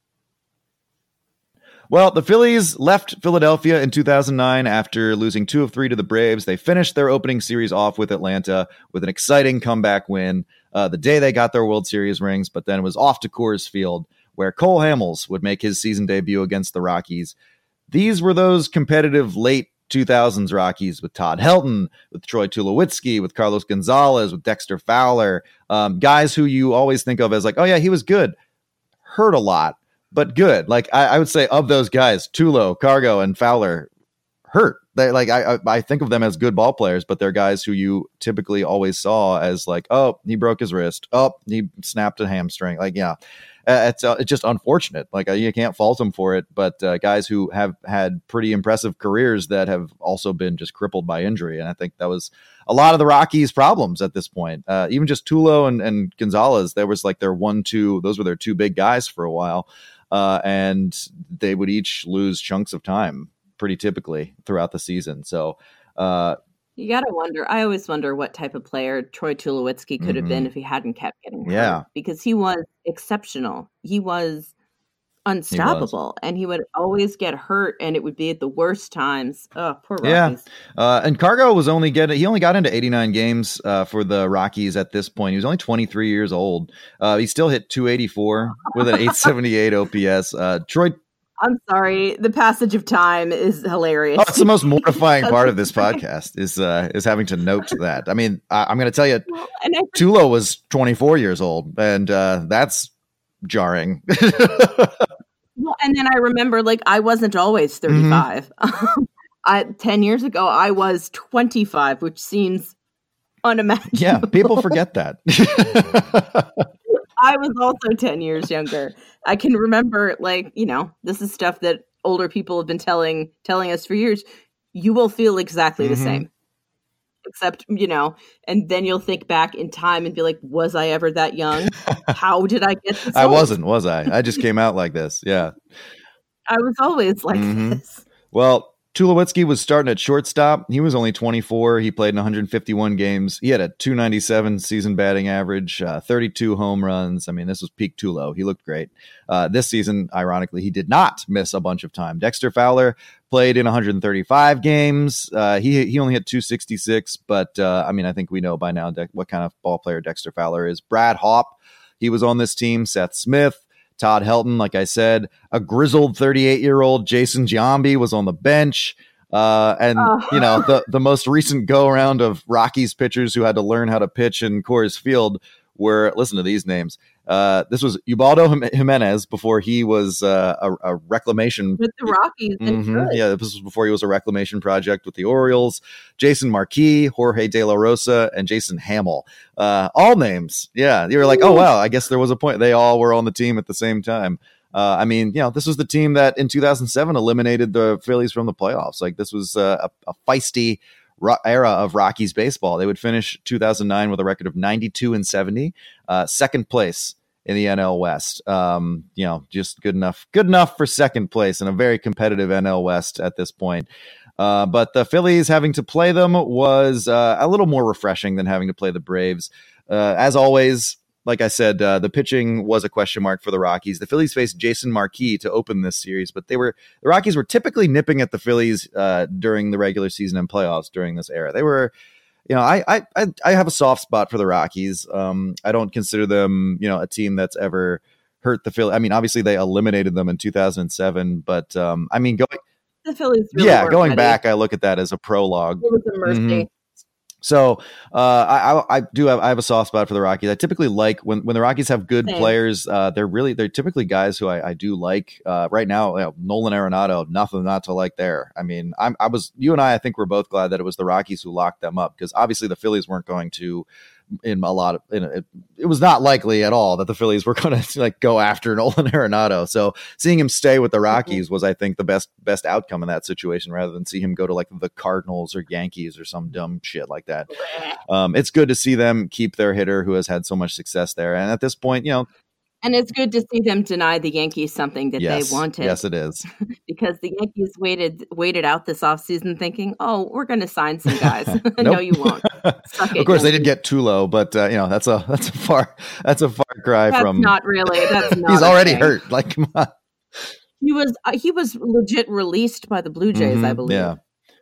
Well, the Phillies left Philadelphia in two thousand nine after losing two of three to the Braves. They finished their opening series off with Atlanta with an exciting comeback win uh, the day they got their World Series rings, but then it was off to Coors Field, where Cole Hamels would make his season debut against the Rockies. These were those competitive late two thousands Rockies with Todd Helton, with Troy Tulowitzki, with Carlos Gonzalez, with Dexter Fowler, um, guys who you always think of as like, oh yeah, he was good. Hurt a lot, but good. Like I, I would say of those guys, Tulo, Cargo, and Fowler hurt. They like I, I think of them as good ball players, but they're guys who you typically always saw as like, oh, he broke his wrist. Oh, he snapped a hamstring. Like, yeah. Uh, it's uh, it's just unfortunate. Like uh, you can't fault them for it, but uh, guys who have had pretty impressive careers that have also been just crippled by injury, and I think that was a lot of the Rockies' problems at this point. Uh, even just Tulo and, and Gonzalez, there was like their one, two; those were their two big guys for a while, uh, and they would each lose chunks of time pretty typically throughout the season. So. Uh, You got to wonder. I always wonder what type of player Troy Tulowitzki could mm-hmm. have been if he hadn't kept getting hurt. Yeah. Because he was exceptional. He was unstoppable. He was. And he would always get hurt, and it would be at the worst times. Oh, poor Rockies. Yeah. Uh, and Cargo was only getting, he only got into eighty-nine games uh, for the Rockies at this point. He was only twenty-three years old. Uh, he still hit two eighty-four with an eight seventy-eight O P S. Uh, Troy I'm sorry. The passage of time is hilarious. Oh, it's the most mortifying part of this podcast is uh, is having to note that. I mean, I, I'm going to tell you, well, and I, Tulo was twenty-four years old, and uh, that's jarring. Well, and then I remember, like, I wasn't always thirty-five. Mm-hmm. I, ten years ago, I was twenty-five, which seems unimaginable. Yeah, people forget that. I was also ten years younger. I can remember, like, you know, this is stuff that older people have been telling telling us for years. You will feel exactly mm-hmm. the same. Except, you know, and then you'll think back in time and be like, was I ever that young? How did I get this I old? wasn't, was I? I just came out like this. Yeah. I was always like mm-hmm. this. Well, Tulowitzki was starting at shortstop. He was only twenty-four. He played in one hundred fifty-one games. He had a two ninety-seven season batting average, uh, thirty-two home runs. I mean, this was peak Tulo. He looked great. Uh, this season, ironically, he did not miss a bunch of time. Dexter Fowler played in one hundred thirty-five games. Uh, he he only hit two sixty-six, but uh, I mean, I think we know by now De- what kind of ball player Dexter Fowler is. Brad Haupt, he was on this team. Seth Smith. Todd Helton, like I said, a grizzled thirty-eight-year-old Jason Giambi was on the bench. Uh, and, oh. you know, the, the most recent go-around of Rockies pitchers who had to learn how to pitch in Coors Field were, listen to these names. Uh, this was Ubaldo Jimenez before he was uh, a, a reclamation. With the Rockies. Mm-hmm. Yeah, this was before he was a reclamation project with the Orioles. Jason Marquis, Jorge De La Rosa, and Jason Hamill. Uh, all names. Yeah, you were like, oh, wow, I guess there was a point. They all were on the team at the same time. Uh, I mean, you know, this was the team that in two thousand seven eliminated the Phillies from the playoffs. Like, this was uh, a, a feisty ro- era of Rockies baseball. They would finish two thousand nine with a record of ninety-two and seventy, uh, second place in the N L West. Um, you know, just good enough, good enough for second place in a very competitive N L West at this point. Uh, but the Phillies having to play them was uh, a little more refreshing than having to play the Braves. Uh, as always, like I said, uh, the pitching was a question mark for the Rockies. The Phillies faced Jason Marquis to open this series, but they were the Rockies were typically nipping at the Phillies uh, during the regular season and playoffs during this era. They were, you know, I I I have a soft spot for the Rockies. Um, I don't consider them, you know, a team that's ever hurt the Phillies. I mean, obviously they eliminated them in two thousand seven, but um, I mean, going the Phillies, really yeah, going ready. back, I look at that as a prologue. It was a mercy. Mm-hmm. So uh, I, I I do have I have a soft spot for the Rockies. I typically like when, when the Rockies have good Same. players. Uh, they're really they're typically guys who I, I do like. Uh, right now, you know, Nolan Arenado, nothing not to like there. I mean, I'm I was you and I I think we're both glad that it was the Rockies who locked them up, because obviously the Phillies weren't going to. In a lot of, in a, it, it was not likely at all that the Phillies were going to like go after Nolan Arenado. So seeing him stay with the Rockies was, I think, the best best outcome in that situation, rather than see him go to like the Cardinals or Yankees or some dumb shit like that. Um, it's good to see them keep their hitter who has had so much success there. And at this point, you know. And it's good to see them deny the Yankees something that yes, they wanted. Yes, it is. Because the Yankees waited waited out this offseason thinking, oh, we're going to sign some guys. No, you won't. Suck it, of course, Yankees. They did get Tulo, but uh, you know that's a that's a far that's a far cry that's from. Not really. That's not. He's already thing. hurt. Like, come on. He was uh, he was legit released by the Blue Jays, mm-hmm, I believe. Yeah.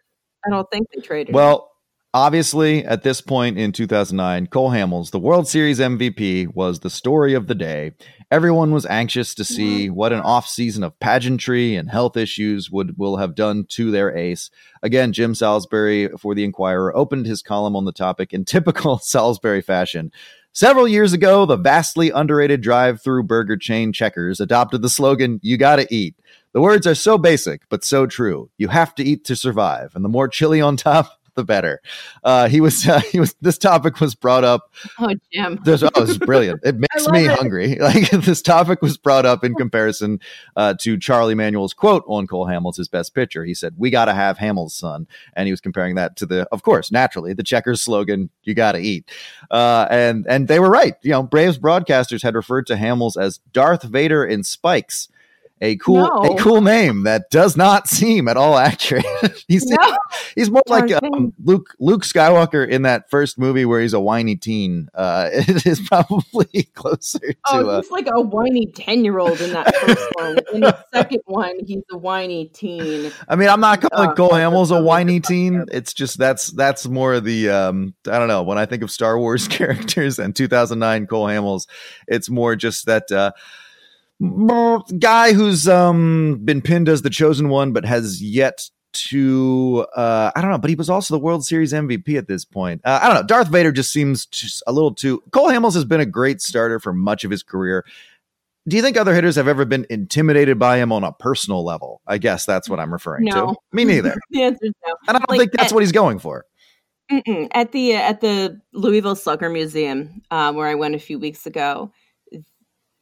I don't think they traded well, him. Obviously, at this point in two thousand nine, Cole Hamels, the World Series M V P, was the story of the day. Everyone was anxious to see what an offseason of pageantry and health issues would will have done to their ace. Again, Jim Salisbury for the Inquirer opened his column on the topic in typical Salisbury fashion. Several years ago, the vastly underrated drive-through burger chain Checkers adopted the slogan, "You gotta eat." The words are so basic, but so true. You have to eat to survive, and the more chili on top, the better. Uh, he was, uh, he was, this topic was brought up. Oh, Jim. This, oh, this is brilliant. It makes me it. hungry. Like, this topic was brought up in comparison uh, to Charlie Manuel's quote on Cole Hamels, his best pitcher. He said, "We got to have Hamels, son." And he was comparing that to the, of course, naturally, the Checkers slogan, "You got to eat." Uh, and, and they were right. You know, Braves broadcasters had referred to Hamels as Darth Vader in spikes. A cool, no. a cool name that does not seem at all accurate. he's no. he's more like um, Luke Luke Skywalker in that first movie where he's a whiny teen. Uh, it is probably closer to. Oh, he's uh, like a whiny ten year old in that first one. In the second one, he's a whiny teen. I mean, I'm not calling uh, Cole Hamels a whiny teen. It's just that's that's more the um, I don't know. When I think of Star Wars characters and two thousand nine Cole Hamels, it's more just that. Uh, guy who's um been pinned as the chosen one but has yet to uh I don't know, but he was also the World Series M V P at this point. uh, I don't know, Darth Vader just seems just a little too. Cole Hamels has been a great starter for much of his career. Do you think other hitters have ever been intimidated by him on a personal level? I guess that's what I'm referring no. to. Me neither. The answer is no. And I don't like, think that's at, what he's going for. at the at the Louisville Slugger Museum, um, where I went a few weeks ago,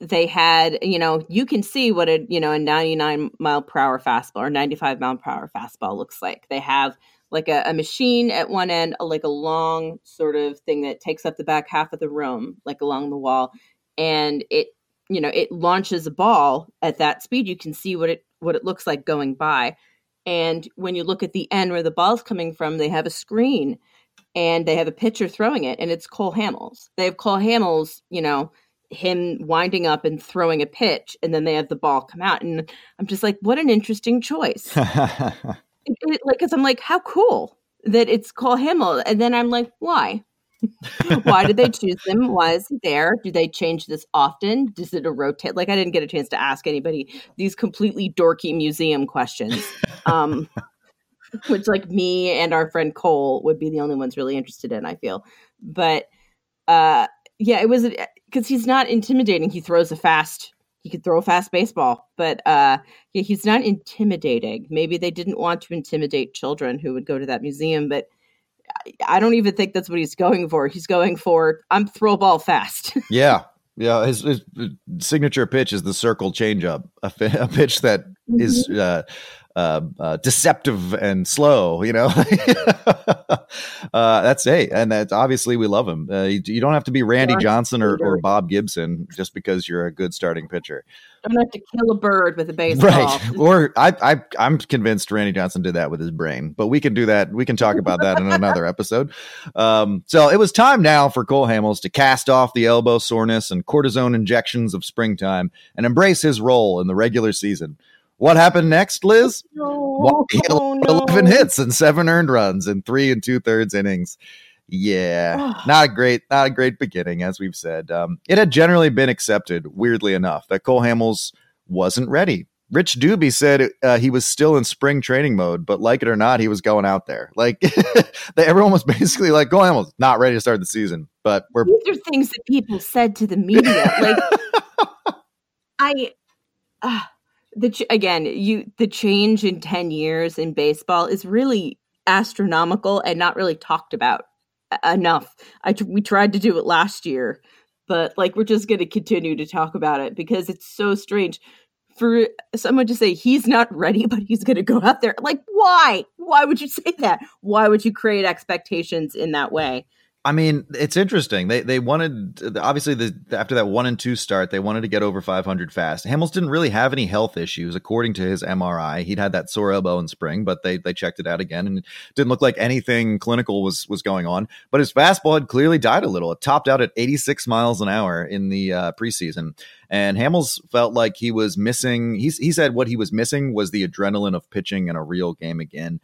they had, you know, you can see what a, you know, a ninety-nine mile per hour fastball or ninety-five mile per hour fastball looks like. They have like a, a machine at one end, like a long sort of thing that takes up the back half of the room, like along the wall. And it, you know, it launches a ball at that speed. You can see what it, what it looks like going by. And when you look at the end where the ball's coming from, they have a screen and they have a pitcher throwing it, and it's Cole Hamels. They have Cole Hamels, you know, him winding up and throwing a pitch, and then they have the ball come out. And I'm just like, what an interesting choice. it, it, like, cause I'm like, how cool that it's Cole Hamels. And then I'm like, why? Why did they choose him? Why is he there? Do they change this often? Does it a rotate? Like, I didn't get a chance to ask anybody these completely dorky museum questions. Um, which like me and our friend Cole would be the only ones really interested in, I feel. But uh, yeah, it was because he's not intimidating. He throws a fast, he could throw a fast baseball, but uh, yeah, he's not intimidating. Maybe they didn't want to intimidate children who would go to that museum, but I don't even think that's what he's going for. He's going for, I'm throw ball fast. Yeah. Yeah. His, his signature pitch is the circle changeup, a, a pitch that mm-hmm. is uh, uh, uh, deceptive and slow, you know, uh, that's hey, and that's obviously we love him. Uh, you, you don't have to be Randy Johnson or, or Bob Gibson just because you're a good starting pitcher. Don't have to kill a bird with a baseball. Right. Or I, I, I'm convinced Randy Johnson did that with his brain, but we can do that. We can talk about that in another episode. Um, so it was time now for Cole Hamels to cast off the elbow soreness and cortisone injections of springtime and embrace his role in the regular season. What happened next, Liz? No, he had oh, eleven no. hits and seven earned runs in three and two thirds innings. Yeah, not a great, not a great beginning, as we've said. Um, it had generally been accepted, weirdly enough, that Cole Hamels wasn't ready. Rich Doobie said uh, he was still in spring training mode, but like it or not, he was going out there. Like everyone was basically like, Cole Hamels not ready to start the season. But we're these are things that people said to the media. Like I, uh, the ch- again, you the change in ten years in baseball is really astronomical and not really talked about enough. I t- we tried to do it last year, but like we're just going to continue to talk about it because it's so strange for someone to say he's not ready, but he's going to go out there. Like, why? Why would you say that? Why would you create expectations in that way? I mean, it's interesting. They they wanted, obviously, the, after that one and two start, they wanted to get over five hundred fast. Hamels didn't really have any health issues, according to his M R I. He'd had that sore elbow in spring, but they they checked it out again, and it didn't look like anything clinical was was going on. But his fastball had clearly died a little. It topped out at eighty-six miles an hour in the uh, preseason. And Hamels felt like he was missing, he, he said what he was missing was the adrenaline of pitching in a real game again.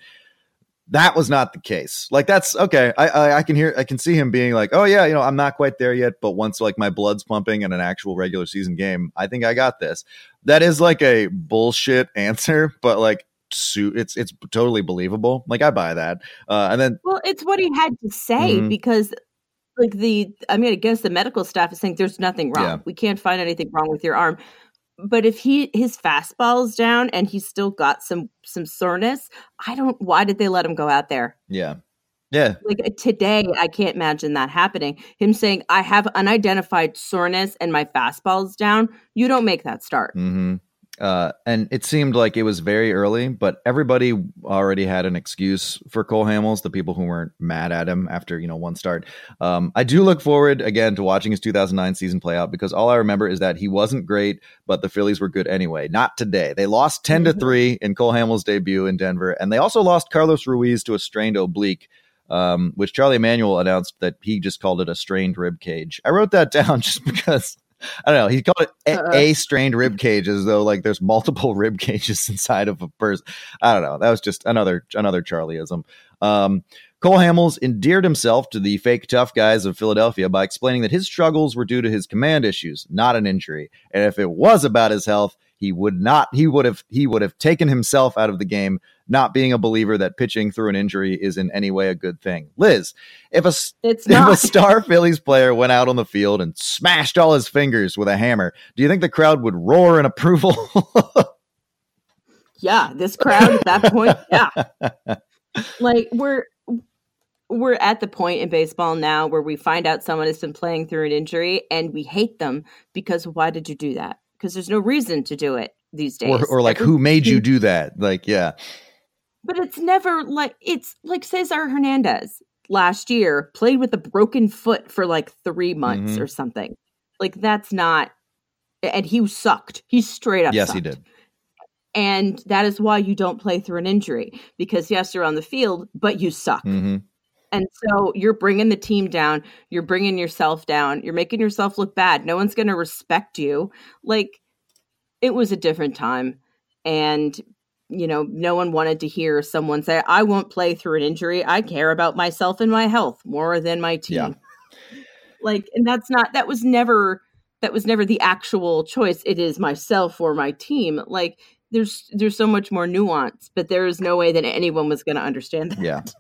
That was not the case. Like, that's okay. I, I I can hear, I can see him being like, oh yeah, you know, I'm not quite there yet, but once like my blood's pumping in an actual regular season game, I think I got this. That is like a bullshit answer, but like, it's it's totally believable. Like, I buy that. Uh, and then, well, it's what he had to say mm-hmm. because, like the, I mean, I guess the medical staff is saying there's nothing wrong. Yeah. We can't find anything wrong with your arm. But if he his fastball's down and he's still got some some soreness, I don't. Why did they let him go out there? Yeah, yeah. Like today, I can't imagine that happening. Him saying, "I have unidentified soreness and my fastball's down." You don't make that start. Mm-hmm. Uh, and it seemed like it was very early, but everybody already had an excuse for Cole Hamels, the people who weren't mad at him after, you know, one start. Um, I do look forward, again, to watching his two thousand nine season play out because all I remember is that he wasn't great, but the Phillies were good anyway. Not today. They lost ten to three in Cole Hamels' debut in Denver, and they also lost Carlos Ruiz to a strained oblique, um, which Charlie Emanuel announced that he just called it a strained rib cage. I wrote that down just because... I don't know. He called it a, uh, a strained rib cage as though like there's multiple rib cages inside of a person. I don't know. That was just another another Charlieism. Um, Cole Hamels endeared himself to the fake tough guys of Philadelphia by explaining that his struggles were due to his command issues, not an injury. And if it was about his health, he would not. He would have. He would have taken himself out of the game. Not being a believer that pitching through an injury is in any way a good thing. Liz, if a it's if a star Phillies player went out on the field and smashed all his fingers with a hammer, do you think the crowd would roar in approval? Yeah, this crowd at that point. Yeah, like we're. we're at the point in baseball now where we find out someone has been playing through an injury and we hate them because why did you do that? Because there's no reason to do it these days. Or, or like, Every, who made you do that? Like, yeah. But it's never like, it's like Cesar Hernandez last year played with a broken foot for like three months mm-hmm. or something. Like, that's not, and he sucked. He straight up Yes, sucked. he did. And that is why you don't play through an injury, because yes, you're on the field, but you suck. Mm-hmm. And so you're bringing the team down. You're bringing yourself down. You're making yourself look bad. No one's going to respect you. Like, it was a different time. And, you know, no one wanted to hear someone say, I won't play through an injury. I care about myself and my health more than my team. Yeah. Like, and that's not, that was never, that was never the actual choice. It is myself or my team. Like, there's, there's so much more nuance, but there is no way that anyone was going to understand that. Yeah.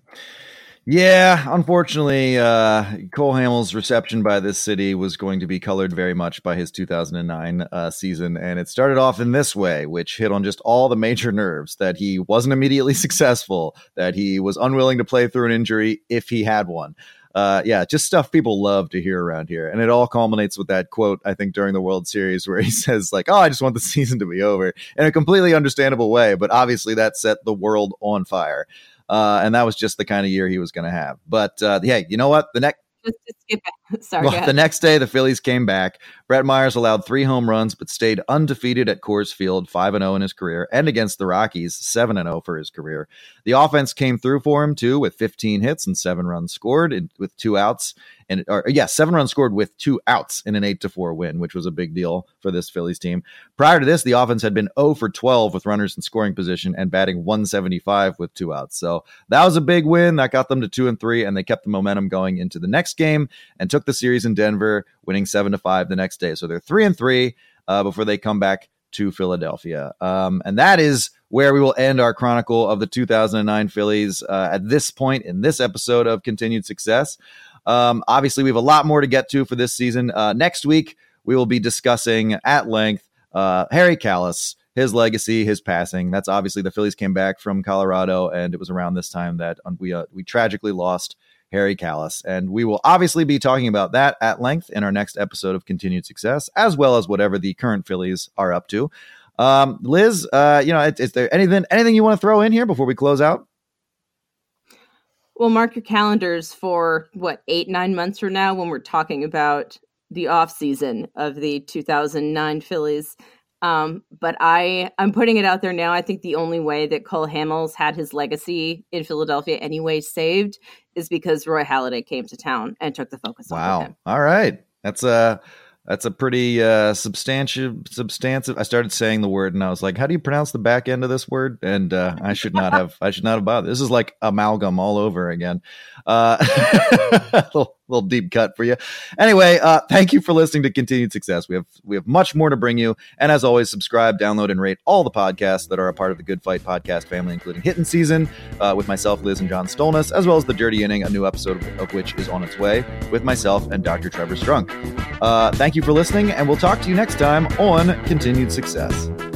Yeah, unfortunately, uh, Cole Hamels' reception by this city was going to be colored very much by his two thousand nine uh, season, and it started off in this way, which hit on just all the major nerves, that he wasn't immediately successful, that he was unwilling to play through an injury if he had one. Uh, yeah, just stuff people love to hear around here. And it all culminates with that quote, I think, during the World Series where he says, like, oh, I just want the season to be over, in a completely understandable way. But obviously that set the world on fire. Uh, and that was just the kind of year he was going to have. But uh, hey, you know what? The next just to skip it. Sorry. Well, the next day, the Phillies came back. Brett Myers allowed three home runs, but stayed undefeated at Coors Field, five and oh in his career, and against the Rockies, seven and oh for his career. The offense came through for him too, with fifteen hits and seven runs scored, in, with two outs. And or yeah, seven runs scored with two outs in an eight to four win, which was a big deal for this Phillies team. Prior to this, the offense had been oh for twelve with runners in scoring position and batting one seventy-five with two outs. So that was a big win. That got them to two and three, and they kept the momentum going into the next game and took the series in Denver, winning seven to five the next day. So they're three and three uh, before they come back to Philadelphia. Um, and that is where we will end our chronicle of the two thousand nine Phillies uh, at this point in this episode of Continued Success. Um, obviously, we have a lot more to get to for this season. Uh, next week, we will be discussing at length uh, Harry Kalas, his legacy, his passing. That's obviously the Phillies came back from Colorado, and it was around this time that we uh, we tragically lost Harry Kalas. And we will obviously be talking about that at length in our next episode of Continued Success, as well as whatever the current Phillies are up to. Um, Liz, uh, you know, is, is there anything anything you want to throw in here before we close out? Well, mark your calendars for what, eight, nine months from now when we're talking about the off season of the two thousand nine Phillies. Um, but I, I'm putting it out there now. I think the only way that Cole Hamels had his legacy in Philadelphia anyway saved is because Roy Halladay came to town and took the focus wow. off of him. All right. That's a, that's a pretty uh, substantive, substantive. I started saying the word and I was like, how do you pronounce the back end of this word? And uh, I should not have, I should not have bothered. This is like amalgam all over again. Uh, little, little deep cut for you. Anyway, uh, thank you for listening to Continued Success. We have, we have much more to bring you. And as always, subscribe, download, and rate all the podcasts that are a part of the Good Fight podcast family, including Hittin' Season uh, with myself, Liz, and John Stolness, as well as The Dirty Inning, a new episode of, of which is on its way with myself and Doctor Trevor Strunk. Uh, thank you for listening, and we'll talk to you next time on Continued Success.